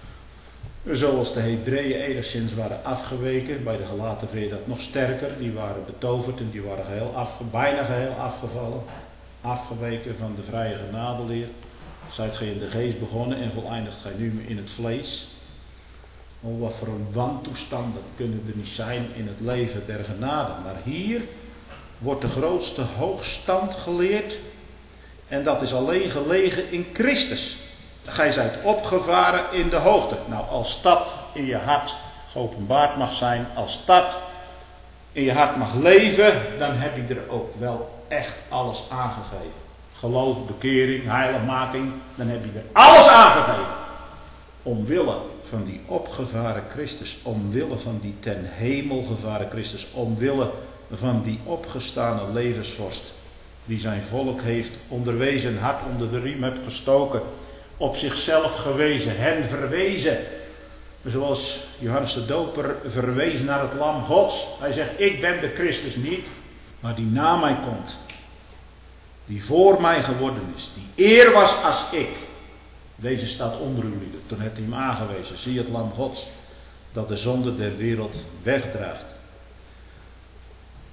Zoals de Hebreeën enigszins waren afgeweken, bij de Galaten vind je dat nog sterker. Die waren betoverd en die waren geheel afge, bijna geheel afgevallen. Afgeweken van de vrije genadeleer. Zijt gij in de geest begonnen en voleindigt gij nu in het vlees. Oh, wat voor een wantoestanden kunnen er niet zijn in het leven der genade. Maar hier wordt de grootste hoogstand geleerd. En dat is alleen gelegen in Christus. Gij zijt opgevaren in de hoogte. Nou, als dat in je hart geopenbaard mag zijn, als dat in je hart mag leven, dan heb je er ook wel echt alles aangegeven. Geloof, bekering, heiligmaking, dan heb je er alles aangegeven. Omwille van die opgevaren Christus, omwille van die ten hemel gevaren Christus, omwille van die opgestane levensvorst, die zijn volk heeft onderwezen, hart onder de riem hebt gestoken, op zichzelf gewezen, hen verwezen. Zoals Johannes de Doper verwees naar het lam Gods. Hij zegt, ik ben de Christus niet, maar die na mij komt. Die voor mij geworden is. Die eer was als ik. Deze staat onder uw lieden. Toen heeft hij hem aangewezen. Zie het lam Gods, dat de zonde der wereld wegdraagt.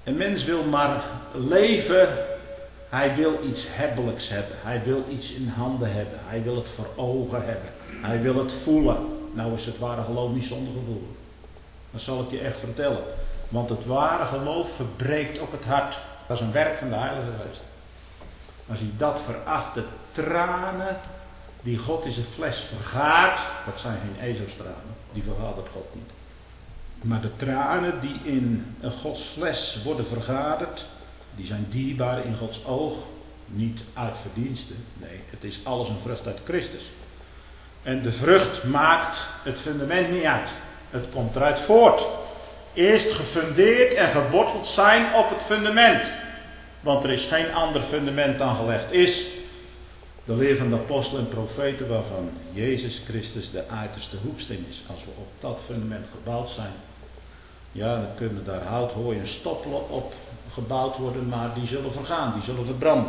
Een mens wil maar leven, hij wil iets hebbelijks hebben. Hij wil iets in handen hebben. Hij wil het voor ogen hebben. Hij wil het voelen. Nou is het ware geloof niet zonder gevoel. Dat zal ik je echt vertellen. Want het ware geloof verbreekt ook het hart. Dat is een werk van de Heilige Geest. Als hij dat veracht, de tranen die God in zijn fles vergaart, dat zijn geen ezelstranen, die vergadert God niet. Maar de tranen die in een Gods fles worden vergaderd, die zijn dierbaar in Gods oog, niet uit verdiensten. Nee, het is alles een vrucht uit Christus. En de vrucht maakt het fundament niet uit. Het komt eruit voort. Eerst gefundeerd en geworteld zijn op het fundament. Want er is geen ander fundament dan gelegd is. De leer van de apostelen en profeten waarvan Jezus Christus de uiterste hoeksteen is. Als we op dat fundament gebouwd zijn. Ja, dan kunnen daar hout, hooi en stoppelen op gebouwd worden. Maar die zullen vergaan, die zullen verbranden.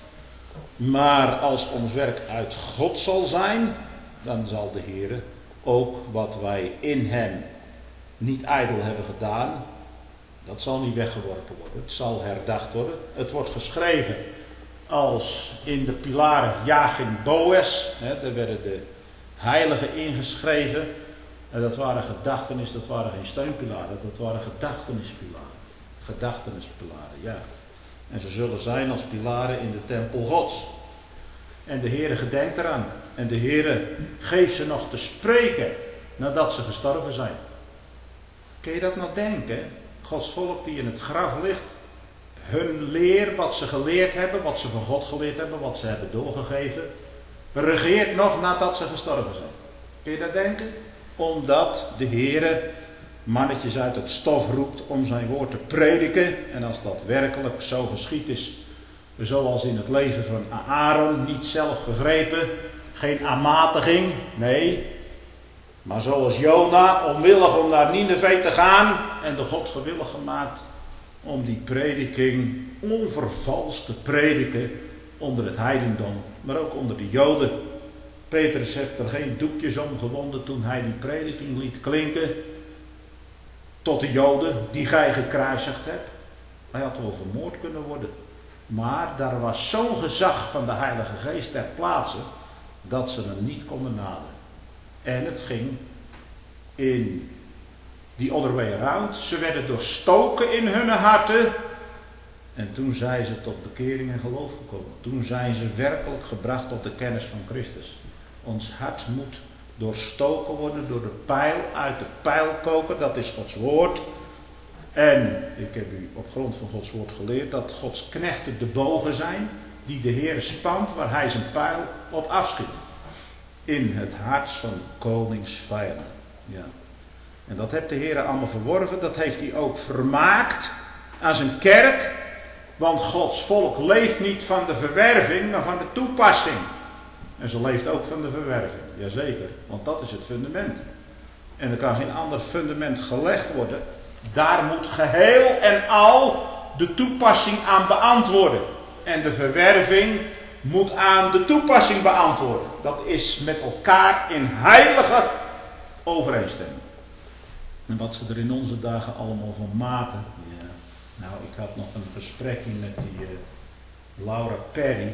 Maar als ons werk uit God zal zijn. Dan zal de Heer ook wat wij in hem niet ijdel hebben gedaan. Dat zal niet weggeworpen worden. Het zal herdacht worden. Het wordt geschreven als in de pilaren Jachin Boes. Hè, daar werden de heiligen ingeschreven. En dat waren gedachtenis, dat waren geen steunpilaren. Dat waren gedachtenispilaren. Gedachtenispilaren, ja. En ze zullen zijn als pilaren in de tempel Gods. En de Heere gedenkt eraan. En de Heere geeft ze nog te spreken nadat ze gestorven zijn. Kun je dat nog denken? Gods volk die in het graf ligt. Hun leer, wat ze geleerd hebben, wat ze van God geleerd hebben, wat ze hebben doorgegeven. Regeert nog nadat ze gestorven zijn. Kun je dat denken? Omdat de Heere mannetjes uit het stof roept om zijn woord te prediken. En als dat werkelijk zo geschied is, zoals in het leven van Aaron, niet zelf gegrepen, geen aanmatiging, nee. Maar zoals Jona, onwillig om naar Nineve te gaan en de God gewillig gemaakt om die prediking onvervalst te prediken onder het heidendom, maar ook onder de Joden. Petrus heeft er geen doekjes om gewonden toen hij die prediking liet klinken tot de Joden die gij gekruisigd hebt. Hij had wel vermoord kunnen worden. Maar daar was zo'n gezag van de Heilige Geest ter plaatse dat ze hem niet konden naderen. En het ging in die other way around. Ze werden doorstoken in hun harten. En toen zijn ze tot bekering en geloof gekomen. Toen zijn ze werkelijk gebracht tot de kennis van Christus. Ons hart moet doorstoken worden door de pijl uit de pijlkoker. Dat is Gods woord. En ik heb u op grond van Gods woord geleerd dat Gods knechten de bogen zijn. Die de Heer spant waar hij zijn pijl op afschiet. In het hart van koningsvijanden. Ja. En dat heeft de Heer allemaal verworven. Dat heeft hij ook vermaakt aan zijn kerk. Want Gods volk leeft niet van de verwerving, maar van de toepassing. En ze leeft ook van de verwerving. Jazeker, want dat is het fundament. En er kan geen ander fundament gelegd worden. Daar moet geheel en al de toepassing aan beantwoorden. En de verwerving moet aan de toepassing beantwoorden. Dat is met elkaar in heilige overeenstemming. En wat ze er in onze dagen allemaal van maken. Ja. Nou, ik had nog een gesprekje met die uh, Laura Perry.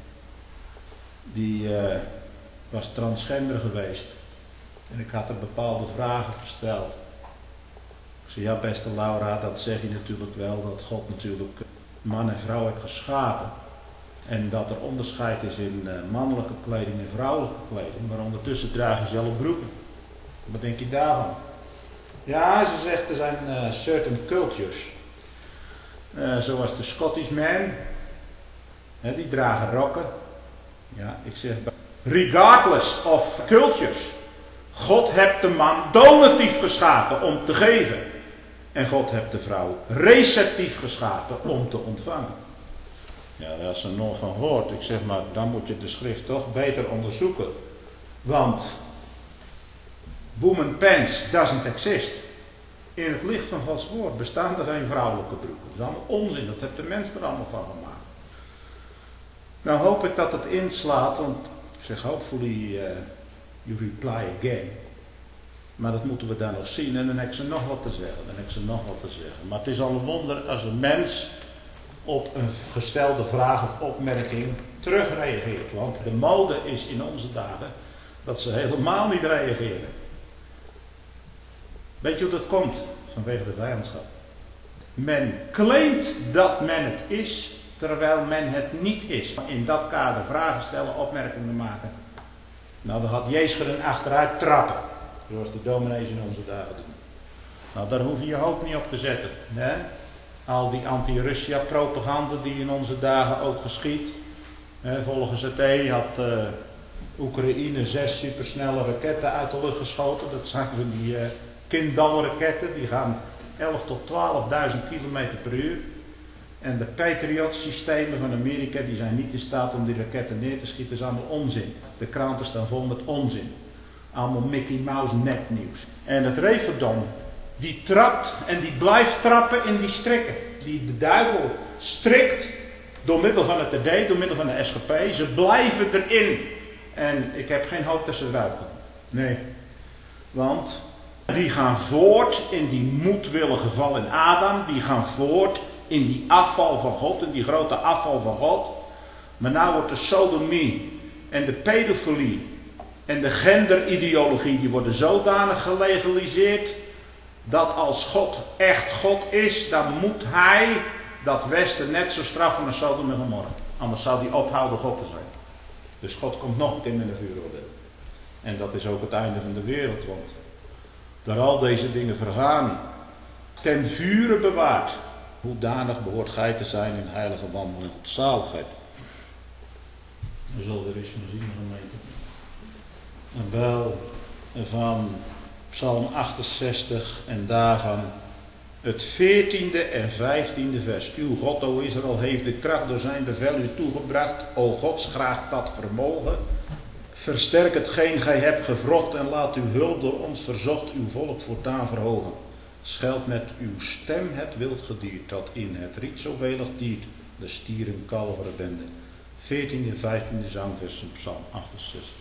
Die uh, was transgender geweest. En ik had er bepaalde vragen gesteld. Ik zei, ja beste Laura, dat zeg je natuurlijk wel. Dat God natuurlijk man en vrouw heeft geschapen. En dat er onderscheid is in uh, mannelijke kleding en vrouwelijke kleding. Maar ondertussen draag je zelf broeken. Wat denk je daarvan? Ja, ze zegt er zijn uh, certain cultures. Uh, zoals de Scottish man. Hè, die dragen rokken. Ja, ik zeg regardless of cultures. God heeft de man donatief geschapen om te geven. En God heeft de vrouw receptief geschapen om te ontvangen. Ja, daar is er nog van gehoord. Ik zeg maar, dan moet je de schrift toch beter onderzoeken. Want woman pants doesn't exist. In het licht van Gods woord bestaan er geen vrouwelijke broeken. Dat is allemaal onzin, dat heeft de mens er allemaal van gemaakt. Nou hoop ik dat het inslaat, want ik zeg hopefully uh, you reply again. Maar dat moeten we daar nog zien en dan heb ik ze nog wat te zeggen. Dan heb ik ze nog wat te zeggen. Maar het is al een wonder als een mens op een gestelde vraag of opmerking terugreageert. Want de mode is in onze dagen dat ze helemaal niet reageren. Weet je hoe dat komt? Vanwege de vijandschap. Men claimt dat men het is, terwijl men het niet is. In dat kader vragen stellen, opmerkingen maken. Nou, dan gaat Jezus er achteruit trappen. Zoals de dominees in onze dagen doen. Nou, daar hoef je je hoop niet op te zetten. Hè? Al die anti-Russia propaganda die in onze dagen ook geschiet. Hè, volgens het E had uh, Oekraïne zes supersnelle raketten uit de lucht geschoten. Dat zijn van die uh, Kindal-raketten. Die gaan elf tot twaalfduizend kilometer per uur. En de Patriot-systemen van Amerika die zijn niet in staat om die raketten neer te schieten. Dat is allemaal onzin. De kranten staan vol met onzin. Allemaal Mickey Mouse nepnieuws. En het Reverdom, die trapt en die blijft trappen in die strikken. Die de duivel strikt door middel van het T D, door middel van de S G P. Ze blijven erin. En ik heb geen hoop dat ze eruit komen. Nee. Want die gaan voort in die moedwillige val in Adam. Die gaan voort in die afval van God, in die grote afval van God. Maar nou wordt de sodomie en de pedofilie en de genderideologie, die worden zodanig gelegaliseerd, dat als God echt God is, dan moet hij dat Westen net zo straffen als Sodom en Gomorra. Anders zou hij ophouden God te zijn. Dus God komt nog een keer met een vuuroordeel. En dat is ook het einde van de wereld, want door al deze dingen vergaan, ten vure bewaard. Hoedanig behoort gij te zijn in heilige wandeling tot zaligheid. We zullen weer eens gaan zien, gemeente. En wel van Psalm achtenzestig en daarvan het veertiende en vijftiende vers. Uw God, o Israël, heeft de kracht door zijn bevel u toegebracht. O God, graag dat vermogen. Versterk hetgeen gij hebt gevrocht en laat uw hulp door ons verzocht uw volk voortaan verhogen. Scheld met uw stem het wild gediert, dat in het riet zo welig diert, de stieren kalveren bende. veertiende en vijftiende zangvers van Psalm achtenzestig.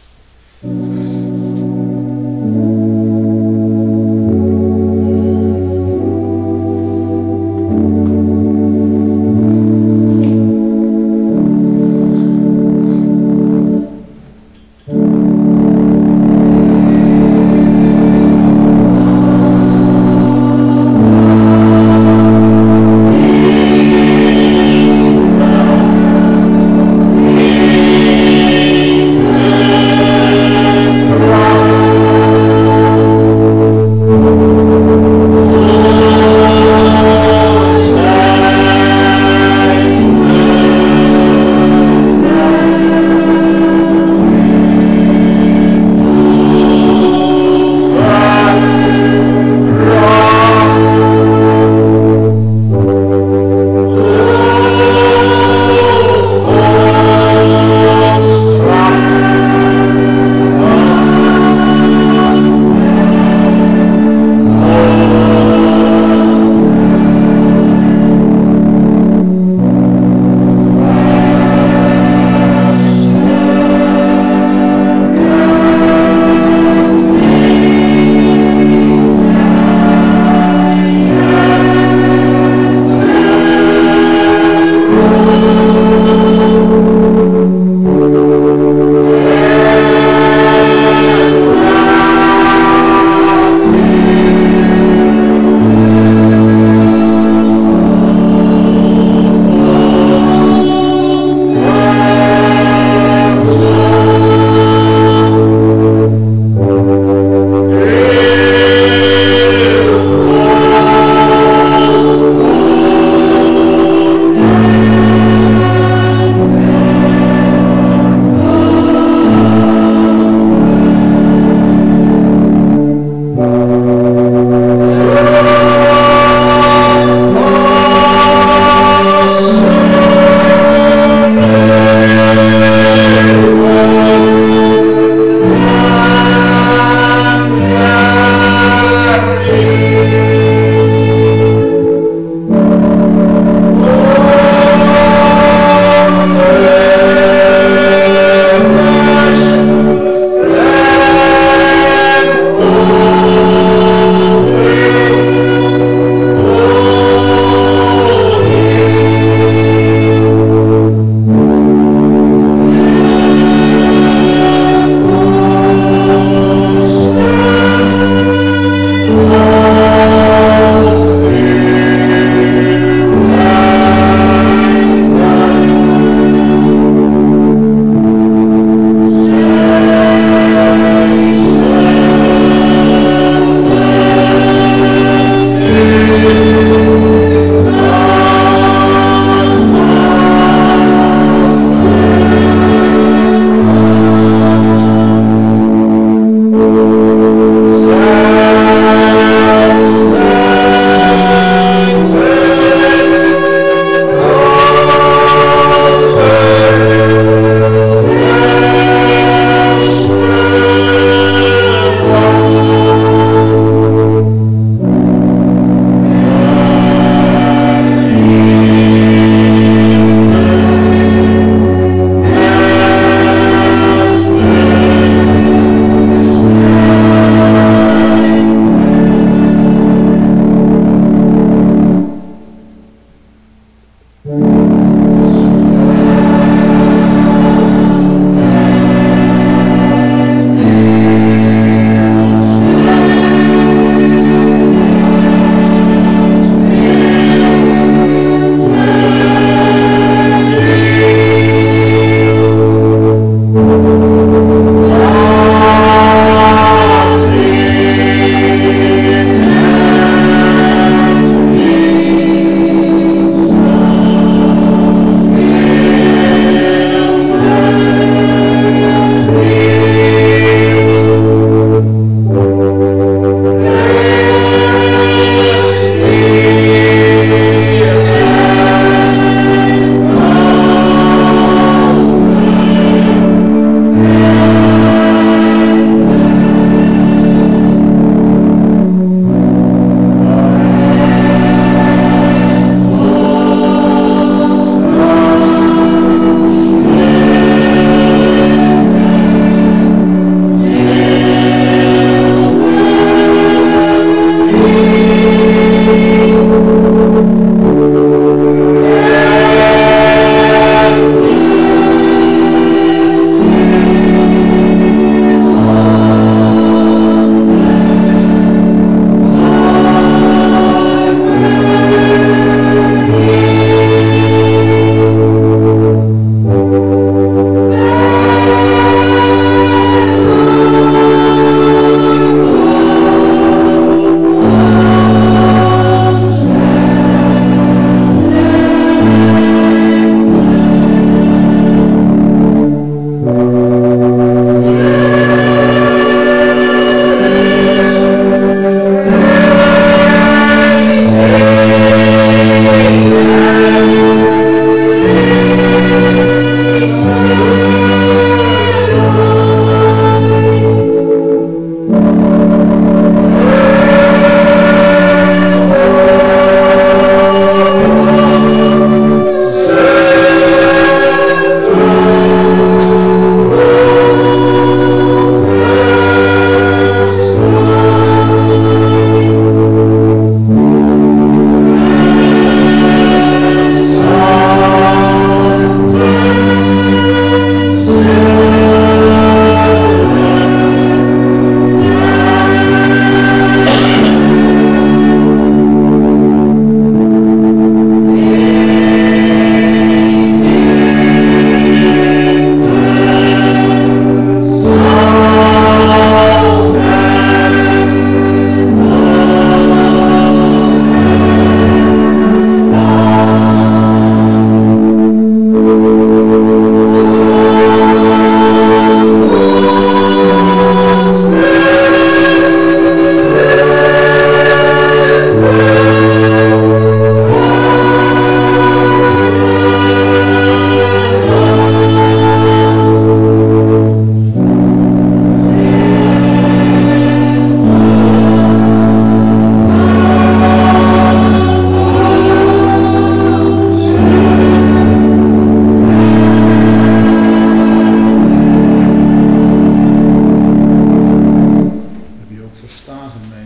Amen.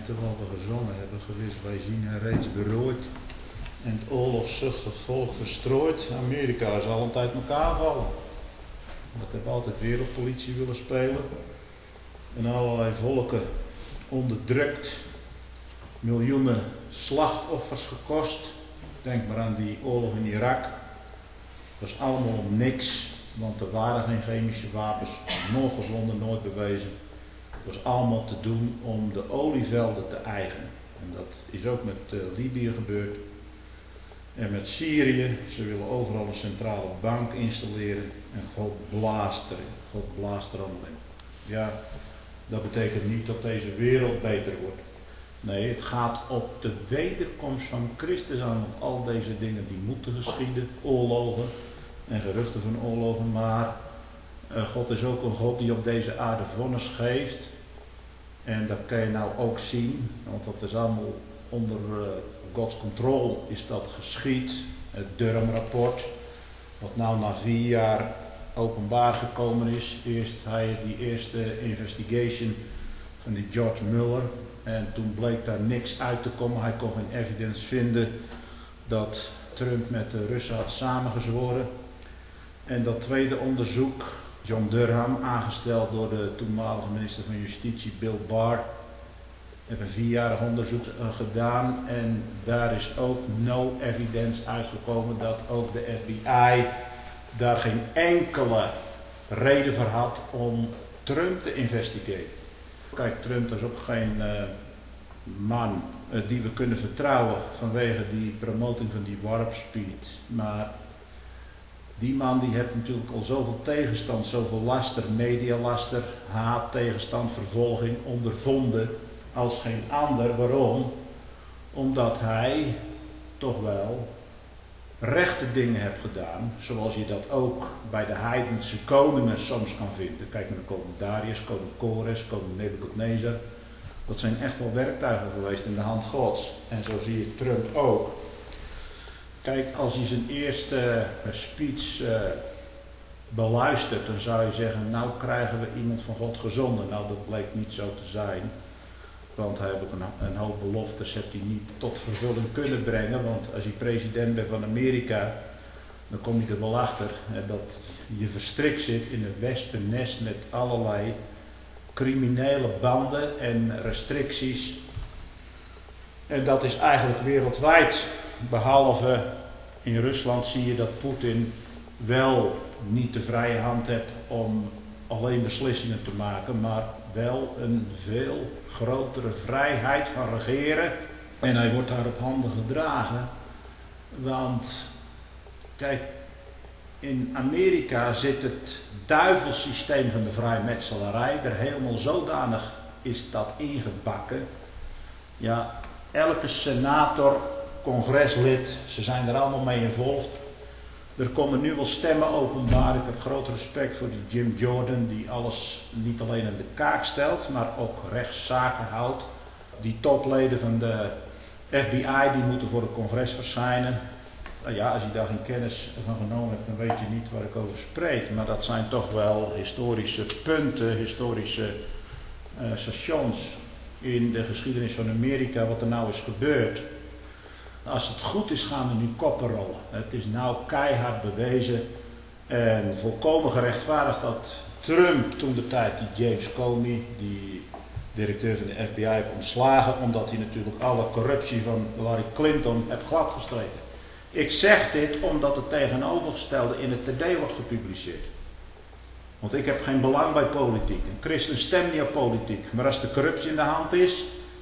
terwijl we gezongen hebben, gewis wij zien hen reeds berooid en het oorlogszuchtig volk verstrooid. Amerika zal een tijd elkaar vallen. Dat hebben altijd wereldpolitie willen spelen en allerlei volken onderdrukt, miljoenen slachtoffers gekost. Denk maar aan die oorlog in Irak. Dat was allemaal om niks, want er waren geen chemische wapens, nooit gevonden, nooit bewezen. Het was allemaal te doen om de olievelden te eigenen. En dat is ook met uh, Libië gebeurd. En met Syrië, ze willen overal een centrale bank installeren en God blaast erin. God blaast er allemaal in. Ja, dat betekent niet dat deze wereld beter wordt. Nee, het gaat op de wederkomst van Christus aan, want al deze dingen die moeten geschieden, oorlogen en geruchten van oorlogen, maar uh, God is ook een God die op deze aarde vonnis geeft. En dat kan je nou ook zien, want dat is allemaal onder uh, Gods controle is dat geschied. Het Durham-rapport, wat nou na vier jaar openbaar gekomen is. Eerst hij die eerste investigation van die George Mueller en toen bleek daar niks uit te komen. Hij kon geen evidence vinden dat Trump met de Russen had samengezworen. En dat tweede onderzoek, John Durham, aangesteld door de toenmalige minister van Justitie Bill Barr, heeft een vierjarig onderzoek uh, gedaan en daar is ook no evidence uitgekomen dat ook de F B I daar geen enkele reden voor had om Trump te investigeren. Kijk, Trump is ook geen uh, man uh, die we kunnen vertrouwen vanwege die promoting van die warp speed, maar die man die heeft natuurlijk al zoveel tegenstand, zoveel laster, medialaster, haat, tegenstand, vervolging ondervonden als geen ander. Waarom? Omdat hij toch wel rechte dingen heeft gedaan, zoals je dat ook bij de heidense koningen soms kan vinden. Kijk naar de koning Darius, koning Kores, koning Nebukadnezar. Dat zijn echt wel werktuigen geweest in de hand Gods. En zo zie je Trump ook. Kijk, als hij zijn eerste uh, speech uh, beluistert, dan zou je zeggen, nou krijgen we iemand van God gezonden. Nou, dat bleek niet zo te zijn. Want hij heeft ook een, een hoop beloftes heeft hij niet tot vervulling kunnen brengen. Want als je president bent van Amerika, dan kom je er wel achter hè, dat je verstrikt zit in een wespennest met allerlei criminele banden en restricties. En dat is eigenlijk wereldwijd. Behalve in Rusland zie je dat Poetin wel niet de vrije hand heeft om alleen beslissingen te maken, maar wel een veel grotere vrijheid van regeren. En hij wordt daar op handen gedragen. Want, kijk, in Amerika zit het duivelsysteem van de vrijmetselarij er helemaal zodanig is dat ingebakken. Ja, elke senator, congreslid, ze zijn er allemaal mee involved. Er komen nu wel stemmen openbaar. Ik heb groot respect voor die Jim Jordan die alles niet alleen aan de kaak stelt, maar ook rechtszaken houdt. Die topleden van de F B I die moeten voor het congres verschijnen. Nou ja, als je daar geen kennis van genomen hebt, dan weet je niet waar ik over spreek. Maar dat zijn toch wel historische punten, historische uh, stations in de geschiedenis van Amerika, wat er nou is gebeurd. Als het goed is, gaan er nu koppen rollen. Het is nou keihard bewezen en volkomen gerechtvaardigd dat Trump toen de tijd die James Comey, die directeur van de F B I, heeft ontslagen, omdat hij natuurlijk alle corruptie van Hillary Clinton heeft gladgestreken. Ik zeg dit omdat het tegenovergestelde in het Today wordt gepubliceerd. Want ik heb geen belang bij politiek. Een christen stemt niet op politiek. Maar als de corruptie in de hand is,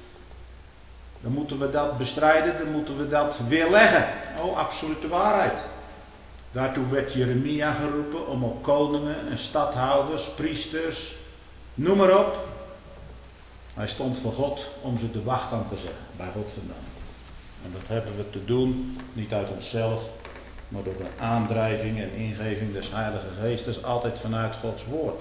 dan moeten we dat bestrijden, dan moeten we dat weerleggen. Oh, absolute waarheid. Daartoe werd Jeremia geroepen om op koningen en stadhouders, priesters, noem maar op. Hij stond voor God om ze de wacht aan te zeggen, bij God vandaan. En dat hebben we te doen, niet uit onszelf, maar door de aandrijving en ingeving des Heilige Geestes, altijd vanuit Gods woord.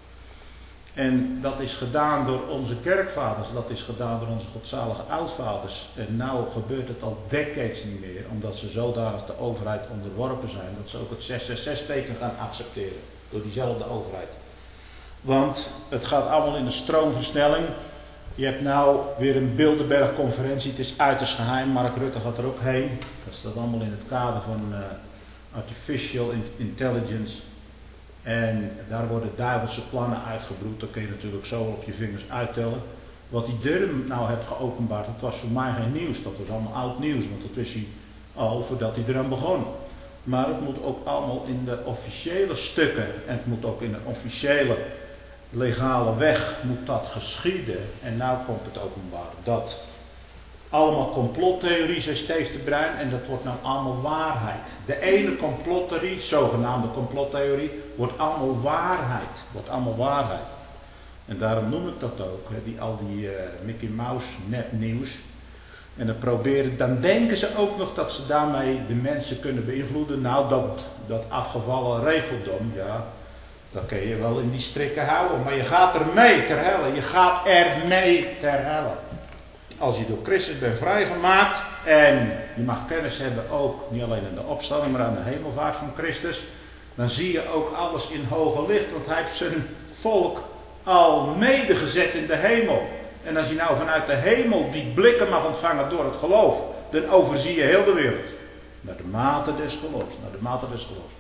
En dat is gedaan door onze kerkvaders, dat is gedaan door onze godzalige oudvaders. En nou gebeurt het al decades niet meer, omdat ze zodanig de overheid onderworpen zijn, dat ze ook het zes zes zes-teken gaan accepteren, door diezelfde overheid. Want het gaat allemaal in de stroomversnelling. Je hebt nou weer een Bilderberg-conferentie, het is uiterst geheim, Mark Rutte gaat er ook heen. Dat staat allemaal in het kader van uh, artificial intelligence. En daar worden duivelse plannen uitgebroed, dat kun je natuurlijk zo op je vingers uittellen. Wat die Durham nou heeft geopenbaard, dat was voor mij geen nieuws, dat was allemaal oud nieuws, want dat wist hij al voordat hij eraan begon. Maar het moet ook allemaal in de officiële stukken en het moet ook in een officiële legale weg moet dat geschieden. En nou komt het openbaar dat allemaal complottheorie, zei Steve de Bruin, en dat wordt nou allemaal waarheid. De ene complottheorie, zogenaamde complottheorie, wordt allemaal waarheid. Wordt allemaal waarheid. En daarom noem ik dat ook, hè, die, al die uh, Mickey Mouse nepnieuws. En dan proberen, dan denken ze ook nog dat ze daarmee de mensen kunnen beïnvloeden. Nou, dat, dat afgevallen reveldom, ja, dat kun je wel in die strikken houden. Maar je gaat er mee ter helle. Je gaat er mee ter helle. Als je door Christus bent vrijgemaakt en je mag kennis hebben ook, niet alleen in de opstanding, maar aan de hemelvaart van Christus, dan zie je ook alles in hoger licht, want hij heeft zijn volk al medegezet in de hemel. En als je nou vanuit de hemel die blikken mag ontvangen door het geloof, dan overzie je heel de wereld. Naar de mate des geloofs, naar de mate des geloofs.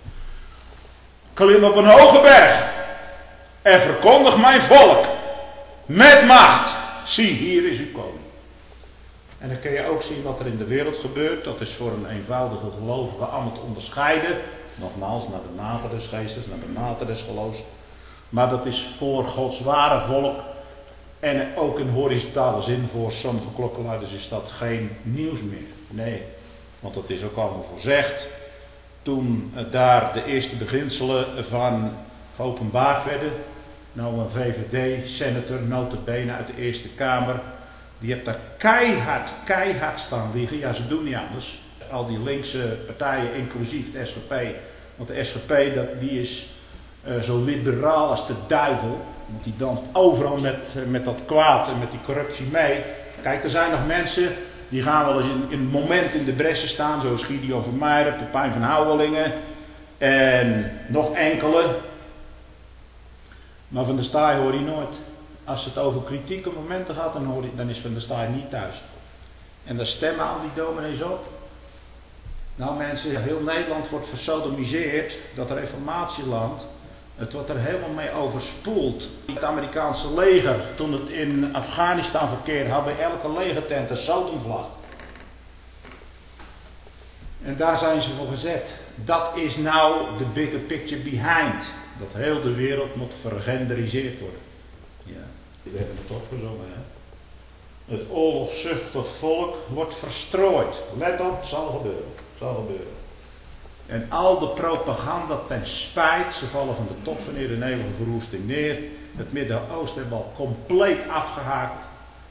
Klim op een hoge berg en verkondig mijn volk met macht. Zie, hier is uw koning. En dan kun je ook zien wat er in de wereld gebeurt. Dat is voor een eenvoudige gelovige allemaal te onderscheiden. Nogmaals, naar de mate des geestes, naar de mate des geloofs. Maar dat is voor Gods ware volk. En ook in horizontale zin voor sommige klokkenluiders is dat geen nieuws meer. Nee, want dat is ook allemaal voorzegd. Toen daar de eerste beginselen van geopenbaard werden. Nou, een V V D-senator, nota bene uit de Eerste Kamer. Die heeft daar keihard, keihard staan liggen. Ja, ze doen niet anders. Al die linkse partijen, inclusief de S G P. Want de S G P, dat, die is uh, zo liberaal als de duivel. Want die danst overal met, met dat kwaad en met die corruptie mee. Kijk, er zijn nog mensen die gaan wel eens in, in een moment in de bressen staan. Zoals Gideon van Meijeren, Pepijn van Houwelingen. En nog enkele. Maar Van der Staaij hoor je nooit. Als het over kritieke momenten gaat, dan, hoor je, dan is Van der Staaij niet thuis. En daar stemmen al die dominees op. Nou mensen, heel Nederland wordt versodomiseerd. Dat reformatieland, het wordt er helemaal mee overspoeld. Het Amerikaanse leger, toen het in Afghanistan verkeerde, had bij elke legertent een Sodomvlag. En daar zijn ze voor gezet. Dat is nou de bigger picture behind. Dat heel de wereld moet vergenderiseerd worden. Ja, we hebben het opgezongen, hè. Het oorlogszuchtig volk wordt verstrooid. Let op, het zal gebeuren. Het zal gebeuren. En al de propaganda ten spijt, ze vallen van de top van de eeuwige verwoesting neer. Het Midden-Oosten hebben al compleet afgehaakt.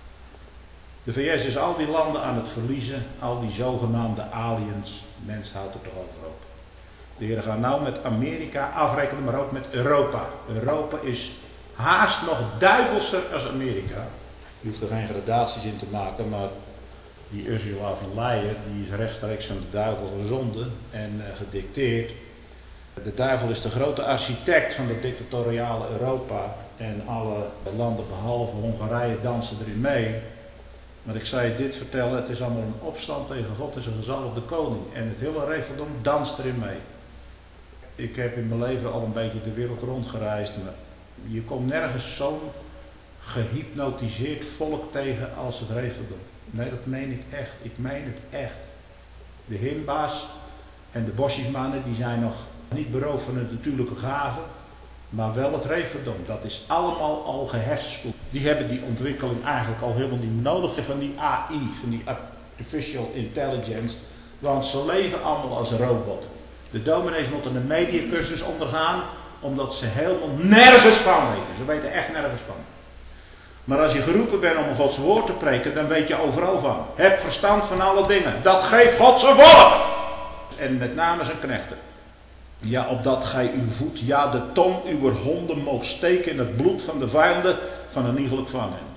De V S is al die landen aan het verliezen, al die zogenaamde aliens. De mens houdt er toch over op. De heren gaan nou met Amerika afrekenen, maar ook met Europa. Europa is haast nog duivelser als Amerika. Je hoeft er geen gradaties in te maken, maar die Ursula von Leyen, die is rechtstreeks van de duivel gezonden en uh, gedicteerd. De duivel is de grote architect van het dictatoriale Europa en alle landen behalve Hongarije dansen erin mee. Maar ik zou je dit vertellen, het is allemaal een opstand tegen God en zijn gezalfde koning. En het hele referendum danst erin mee. Ik heb in mijn leven al een beetje de wereld rondgereisd, maar je komt nergens zo'n gehypnotiseerd volk tegen als het referendum. Nee, dat meen ik echt. Ik meen het echt. De himba's en de bosjesmannen die zijn nog niet beroofd van hun natuurlijke gaven, maar wel het referendum. Dat is allemaal al gehersenspoeld. Die hebben die ontwikkeling eigenlijk al helemaal niet nodig van die A I, van die artificial intelligence, want ze leven allemaal als robot. De dominees moeten een mediacursus ondergaan, omdat ze helemaal nergens van weten. Ze weten echt nergens van. Maar als je geroepen bent om Gods woord te preken, dan weet je overal van. Heb verstand van alle dingen. Dat geeft God zijn volk. En met name zijn knechten. Ja, opdat gij uw voet, ja de tong uw honden moogt steken in het bloed van de vijanden van een iegelijk van hen.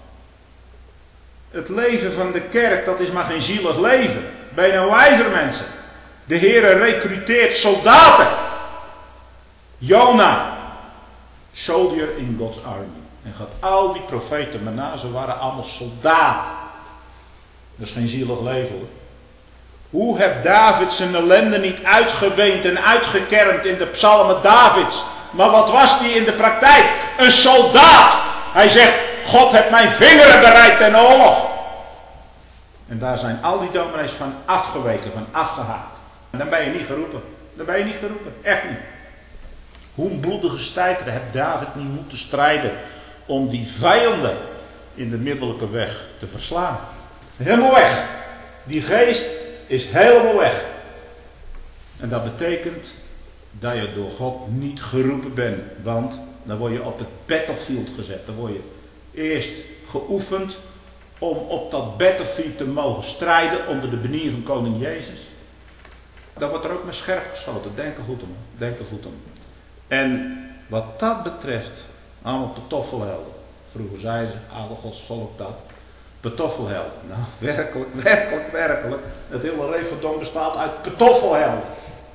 Het leven van de kerk, dat is maar geen zielig leven. Ben je nou wijzer mensen? De Heere recruteert soldaten. Jona, soldier in God's army. En gaat al die profeten maar na, ze waren allemaal soldaten. Dat is geen zielig leven hoor. Hoe heeft David zijn ellende niet uitgeweend en uitgekermd in de psalmen Davids? Maar wat was die in de praktijk? Een soldaat! Hij zegt, God heeft mijn vingeren bereid ten oorlog. En daar zijn al die dominees van afgeweken, van afgehaakt. En dan ben je niet geroepen. Dan ben je niet geroepen. Echt niet. Hoe een bloedige strijd heeft David niet moeten strijden om die vijanden in de middellijke weg te verslaan. Helemaal weg. Die geest is helemaal weg. En dat betekent dat je door God niet geroepen bent. Want dan word je op het battlefield gezet. Dan word je eerst geoefend om op dat battlefield te mogen strijden onder de benier van koning Jezus. Dan wordt er ook met scherp geschoten. Denk er goed om. Denk er goed om. En wat dat betreft, allemaal pantoffelhelden. Vroeger zeiden ze, alle Gods volk dat. Pantoffelhelden. Nou, werkelijk, werkelijk, werkelijk. Het hele Referdom bestaat uit pantoffelhelden.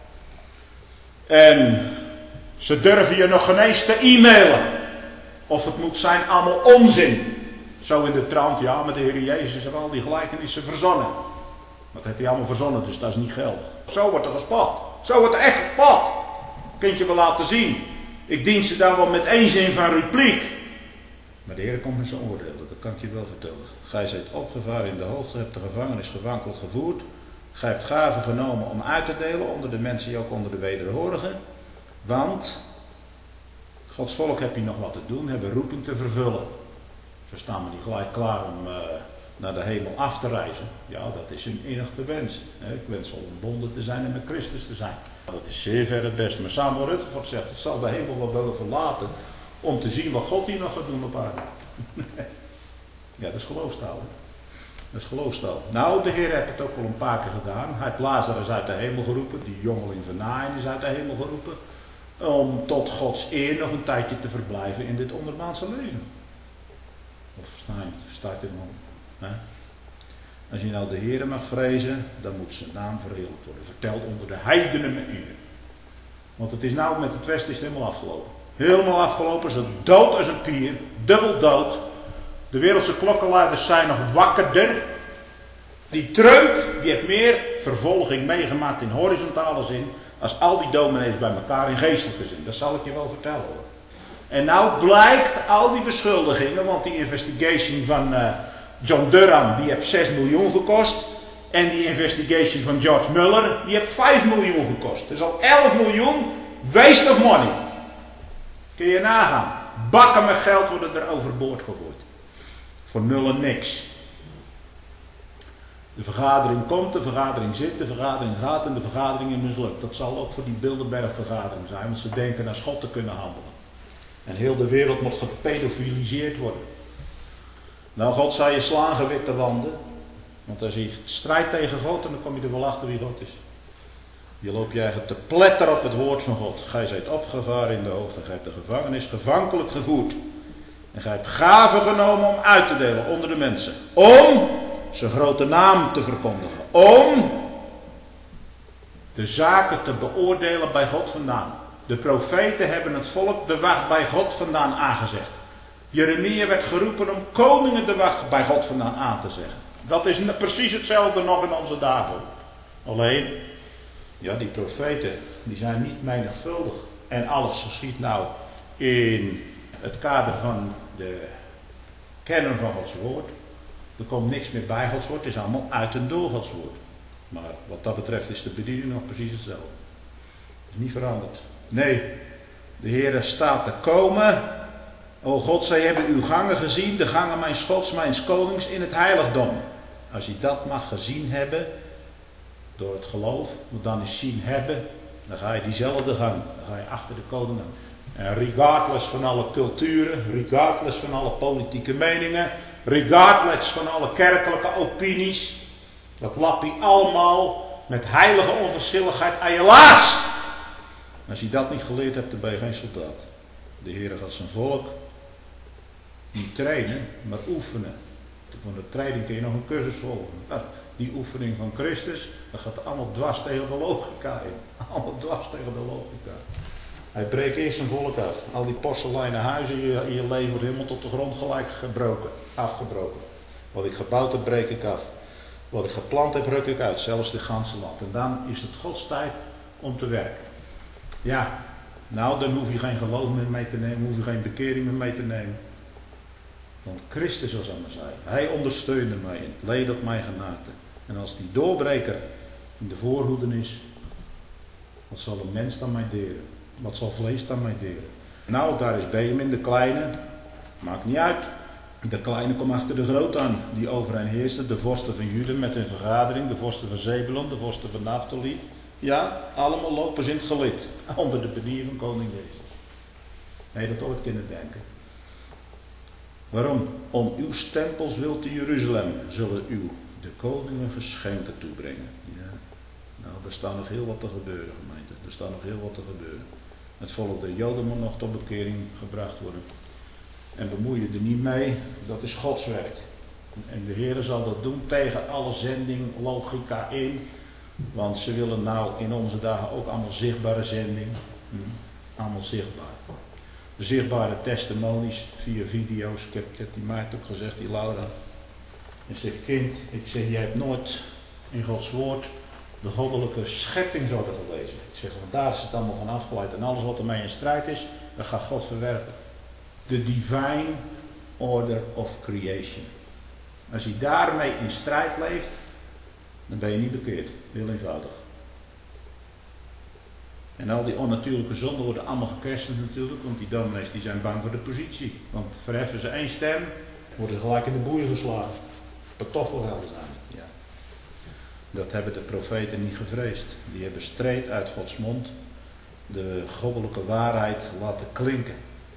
En ze durven je nog geen eens te e-mailen. Of het moet zijn allemaal onzin. Zo in de trant, ja, maar de Heer Jezus heeft al die gelijkenissen verzonnen. Dat heeft hij allemaal verzonnen, dus dat is niet geldig. Zo wordt er gespot. Zo wordt er echt gespot. Kunt je wel laten zien. Ik dien ze dan wel met één zin van repliek. Maar de Heer komt met zijn oordeel, dat kan ik je wel vertellen. Gij zijt opgevaren in de hoogte, hebt de gevangenis gevankelijk gevoerd. Gij hebt gaven genomen om uit te delen onder de mensen, ook onder de wederhorigen. Want Gods volk heb je nog wat te doen, hebben roeping te vervullen. Ze staan me niet gelijk klaar om uh, naar de hemel af te reizen. Ja, dat is hun innige wens. Ik wens wel ontbonden te zijn en met Christus te zijn. Dat is zeer ver het beste. Maar Samuel Rutherford zegt, ik zal de hemel wel willen verlaten om te zien wat God hier nog gaat doen op aarde. Ja, dat is geloofstaal. Hè? Dat is geloofstaal. Nou, de Heer heeft het ook wel een paar keer gedaan. Hij heeft Lazarus uit de hemel geroepen. Die jongeling van Naïn is uit de hemel geroepen. Om tot Gods eer nog een tijdje te verblijven in dit ondermaanse leven. Of versta je niet? Versta je dit nog? Als je nou de Heer mag vrezen, dan moet zijn naam verheerlijkt worden. Vertel onder de heidenen met u. Want het is nou met het Westen is het helemaal afgelopen. Helemaal afgelopen, zo dood als een pier. Dubbel dood. De wereldse klokkenluiders zijn nog wakkerder. Die Trump, die heeft meer vervolging meegemaakt in horizontale zin, als al die dominees bij elkaar in geestelijke zin. Dat zal ik je wel vertellen hoor. En nou blijkt al die beschuldigingen, want die investigation van uh, John Durham, die heeft zes miljoen gekost. En die investigation van George Muller, die heeft vijf miljoen gekost. Dus al elf miljoen waste of money. Kun je nagaan. Bakken met geld worden er overboord gegooid. Voor nul en niks. De vergadering komt, de vergadering zit, de vergadering gaat en de vergadering is mislukt. Dat zal ook voor die Bilderberg-vergadering zijn, want ze denken naar schot te kunnen handelen. En heel de wereld moet gepedofiliseerd worden. Nou, God zal je slaan, gewitte wanden. Want als je strijdt tegen God, dan kom je er wel achter wie God is. Je loopt je eigen te pletter op het woord van God. Gij zijt opgevaren in de hoogte, gij hebt de gevangenis gevankelijk gevoerd. En gij hebt gaven genomen om uit te delen onder de mensen. Om zijn grote naam te verkondigen. Om de zaken te beoordelen bij God vandaan. De profeten hebben het volk de wacht bij God vandaan aangezegd. Jeremia werd geroepen om koningen de wacht bij God vandaan aan te zeggen. Dat is precies hetzelfde nog in onze dagen. Alleen, ja, die profeten, die zijn niet menigvuldig. En alles geschiet nou in het kader van de kennen van Gods woord. Er komt niks meer bij Gods woord, het is allemaal uit en door Gods woord. Maar wat dat betreft is de bediening nog precies hetzelfde. Het is niet veranderd. Nee, de Heer staat te komen. O God, zij hebben uw gangen gezien, de gangen mijn Gods, mijn konings in het heiligdom. Als je dat mag gezien hebben, door het geloof, want dan is zien hebben, dan ga je diezelfde gang, dan ga je achter de koning aan. En regardless van alle culturen, regardless van alle politieke meningen, regardless van alle kerkelijke opinies, dat lap je allemaal met heilige onverschilligheid aan je laars. Als je dat niet geleerd hebt, dan ben je geen soldaat. De Heer gaat zijn volk niet trainen, maar oefenen. Van de training kun je nog een cursus volgen. Nou, die oefening van Christus, dat gaat allemaal dwars tegen de logica in. Allemaal dwars tegen de logica. Hij breekt eerst zijn volk af. Al die porseleinen huizen in je, in je leven wordt helemaal tot de grond gelijk gebroken, afgebroken. Wat ik gebouwd heb, breek ik af. Wat ik geplant heb, ruk ik uit. Zelfs de ganse land. En dan is het Gods tijd om te werken. Ja, nou dan hoef je geen geloof meer mee te nemen. Hoef je geen bekering meer mee te nemen. Want Christus was aan mijn zijde. Hij ondersteunde mij in het leed dat mij gemaakte. En als die doorbreker in de voorhoeden is, wat zal een mens dan mij deren? Wat zal vlees dan mij deren? Nou, daar is Benjamin, de kleine. Maakt niet uit. De kleine komt achter de groot aan. Die over hen heerste. De vorsten van Juda met hun vergadering. De vorsten van Zebulon. De vorsten van Naphtali. Ja, allemaal lopen ze in het gelid. Onder de benier van koning Jezus. Nee, dat ooit kunnen denken. Waarom? Om uw stempels wil te Jeruzalem zullen uw de koningen geschenken toebrengen. Ja, nou, er staat nog heel wat te gebeuren, gemeente. Er staat nog heel wat te gebeuren. Het volk der Joden moet nog tot bekering gebracht worden. En bemoei je er niet mee, dat is Gods werk. En de Heer zal dat doen tegen alle zending, logica in. Want ze willen nou in onze dagen ook allemaal zichtbare zending. Hm, allemaal zichtbaar. Zichtbare testimonies via video's. Ik heb, ik heb die meid ook gezegd, die Laura. En zegt, kind, ik zeg, jij hebt nooit in Gods woord de goddelijke scheppingsorde gelezen. Ik zeg, want daar is het allemaal van afgeleid. En alles wat ermee in strijd is, dat gaat God verwerpen. The divine order of creation. Als je daarmee in strijd leeft, dan ben je niet bekeerd. Heel eenvoudig. En al die onnatuurlijke zonden worden allemaal gekerstend natuurlijk, want die dominees die zijn bang voor de positie. Want verheffen ze één stem, worden ze gelijk in de boeien geslagen. Pantoffelhelden zijn het, ja. Dat hebben de profeten niet gevreesd. Die hebben streed uit Gods mond de goddelijke waarheid laten klinken.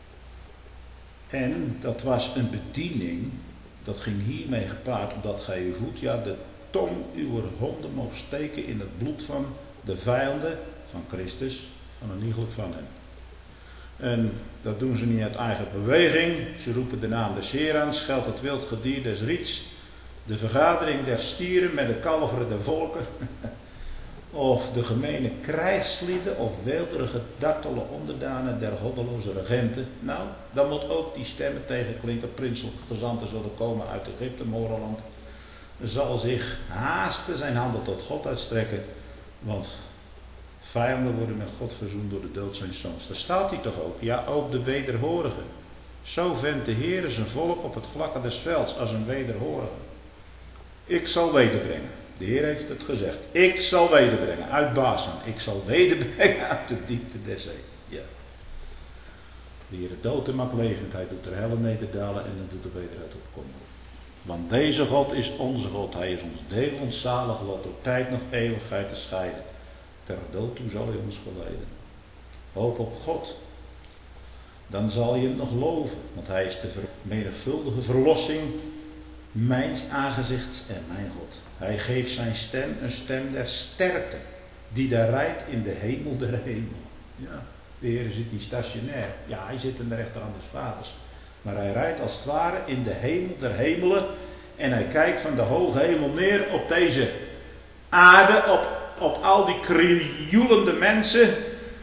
En dat was een bediening, dat ging hiermee gepaard, omdat gij uw voet, ja, de tong uw honden mocht steken in het bloed van de vijanden van Christus, van een iegelijk van hem. En dat doen ze niet uit eigen beweging. Ze roepen de naam des Heeren aan, scheldt het wild gedier des riets, de vergadering der stieren met de kalveren der volken, of de gemene krijgslieden of weelderige dartele onderdanen der goddeloze regenten. Nou, dan moet ook die stemmen tegenklinken. Prinselijke gezanten zullen komen uit Egypte, Moreland, zal zich haasten zijn handen tot God uitstrekken, want vijanden worden met God verzoend door de dood zijn zoons. Daar staat hij toch ook? Ja, ook de wederhorigen. Zo vendt de Heer zijn volk op het vlakke des velds als een wederhorige. Ik zal wederbrengen. De Heer heeft het gezegd. Ik zal wederbrengen uit Basan. Ik zal wederbrengen uit de diepte der zee. Ja. De Heer dood en maakt levend. Hij doet er helle nederdalen en dan doet er wederuit opkomen. Want deze God is onze God. Hij is ons deel, ons zalig lot. Door tijd nog eeuwigheid te scheiden. Ter dood toe zal hij ons geleiden. Hoop op God. Dan zal je hem nog loven. Want hij is de menigvuldige verlossing mijns aangezichts en mijn God. Hij geeft zijn stem een stem der sterkte. Die daar rijdt in de hemel der hemel. Ja, de Heer zit niet stationair. Ja, hij zit aan de rechterhand des vaders. Maar hij rijdt als het ware in de hemel der hemelen. En hij kijkt van de hoge hemel neer op deze aarde. Op, op al die krioelende mensen.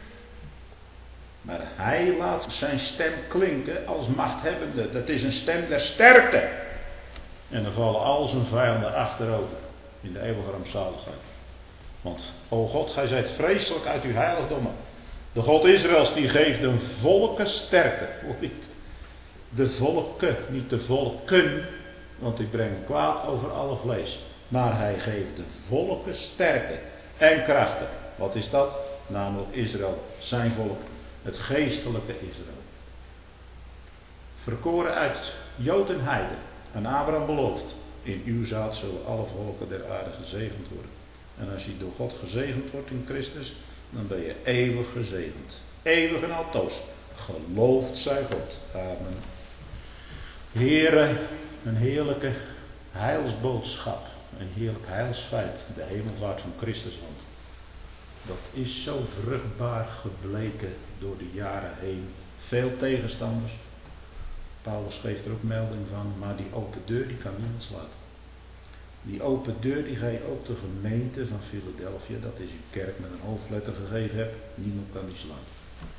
Maar hij laat zijn stem klinken als machthebbende. Dat is een stem der sterkte. En dan vallen al zijn vijanden achterover. In de eeuwige rampzaligheid. Want, o God, gij zijt vreselijk uit uw heiligdommen. De God Israëls die geeft de volken sterkte. Hoor je het? De volken, niet de volken. Want ik breng kwaad over alle vlees. Maar hij geeft de volken sterkte en krachten. Wat is dat? Namelijk Israël, zijn volk. Het geestelijke Israël. Verkoren uit Jood en Heide. En Abraham belooft. In uw zaad zullen alle volken der aarde gezegend worden. En als je door God gezegend wordt in Christus, dan ben je eeuwig gezegend. Eeuwig en altoos. Geloofd zij God. Amen. Heere, een heerlijke heilsboodschap. Een heerlijk heilsfeit. De hemelvaart van Christus. Want dat is zo vruchtbaar gebleken door de jaren heen. Veel tegenstanders. Paulus geeft er ook melding van, maar die open deur die kan niemand sluiten. Die open deur die gij ook de gemeente van Philadelphia, dat is uw kerk met een hoofdletter gegeven hebt, niemand kan die sluiten.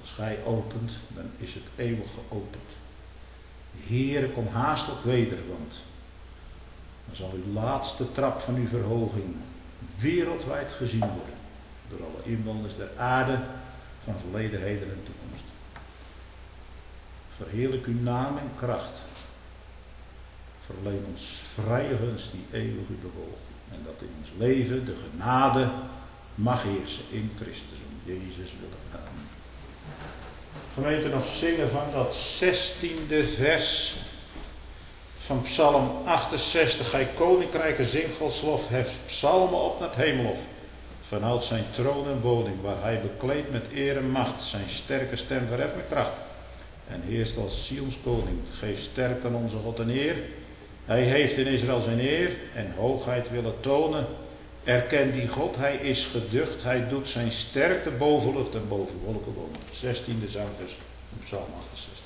Als gij opent, dan is het eeuwig geopend. Heere, kom haastelijk weder, want dan zal uw laatste trap van uw verhoging wereldwijd gezien worden door alle inwoners der aarde van verleden, heden en toekomst. Verheerlijk uw naam en kracht. Verleen ons vrije gunst die eeuwig u bewogen. En dat in ons leven de genade mag heersen in Christus, om Jezus willen. Amen. Gemeente, nog zingen van dat zestiende vers van Psalm achtenzestig. Gij koninkrijke zingt Gods lof, heft psalmen op naar het hemelhof. Vanuit zijn troon en woning, waar hij bekleedt met eer en macht, zijn sterke stem verheft met kracht. En heerst als Sions koning, geeft sterk aan onze God en eer. Hij heeft in Israël zijn eer en hoogheid willen tonen. Erken die God, hij is geducht, hij doet zijn sterkte boven lucht en boven wolken wonen. zestiende zangvers van Psalm achtenzestig.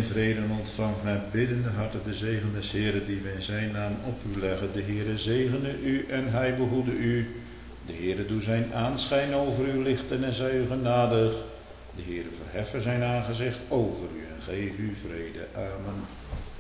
in vrede ontvangt met biddende harten de zegen des Heeren die wij in zijn naam op u leggen. De Heere zegene u en hij behoede u. De Heere doe zijn aanschijn over u lichten en zij u genadig. De Heere verheffen zijn aangezicht over u en geef u vrede. Amen.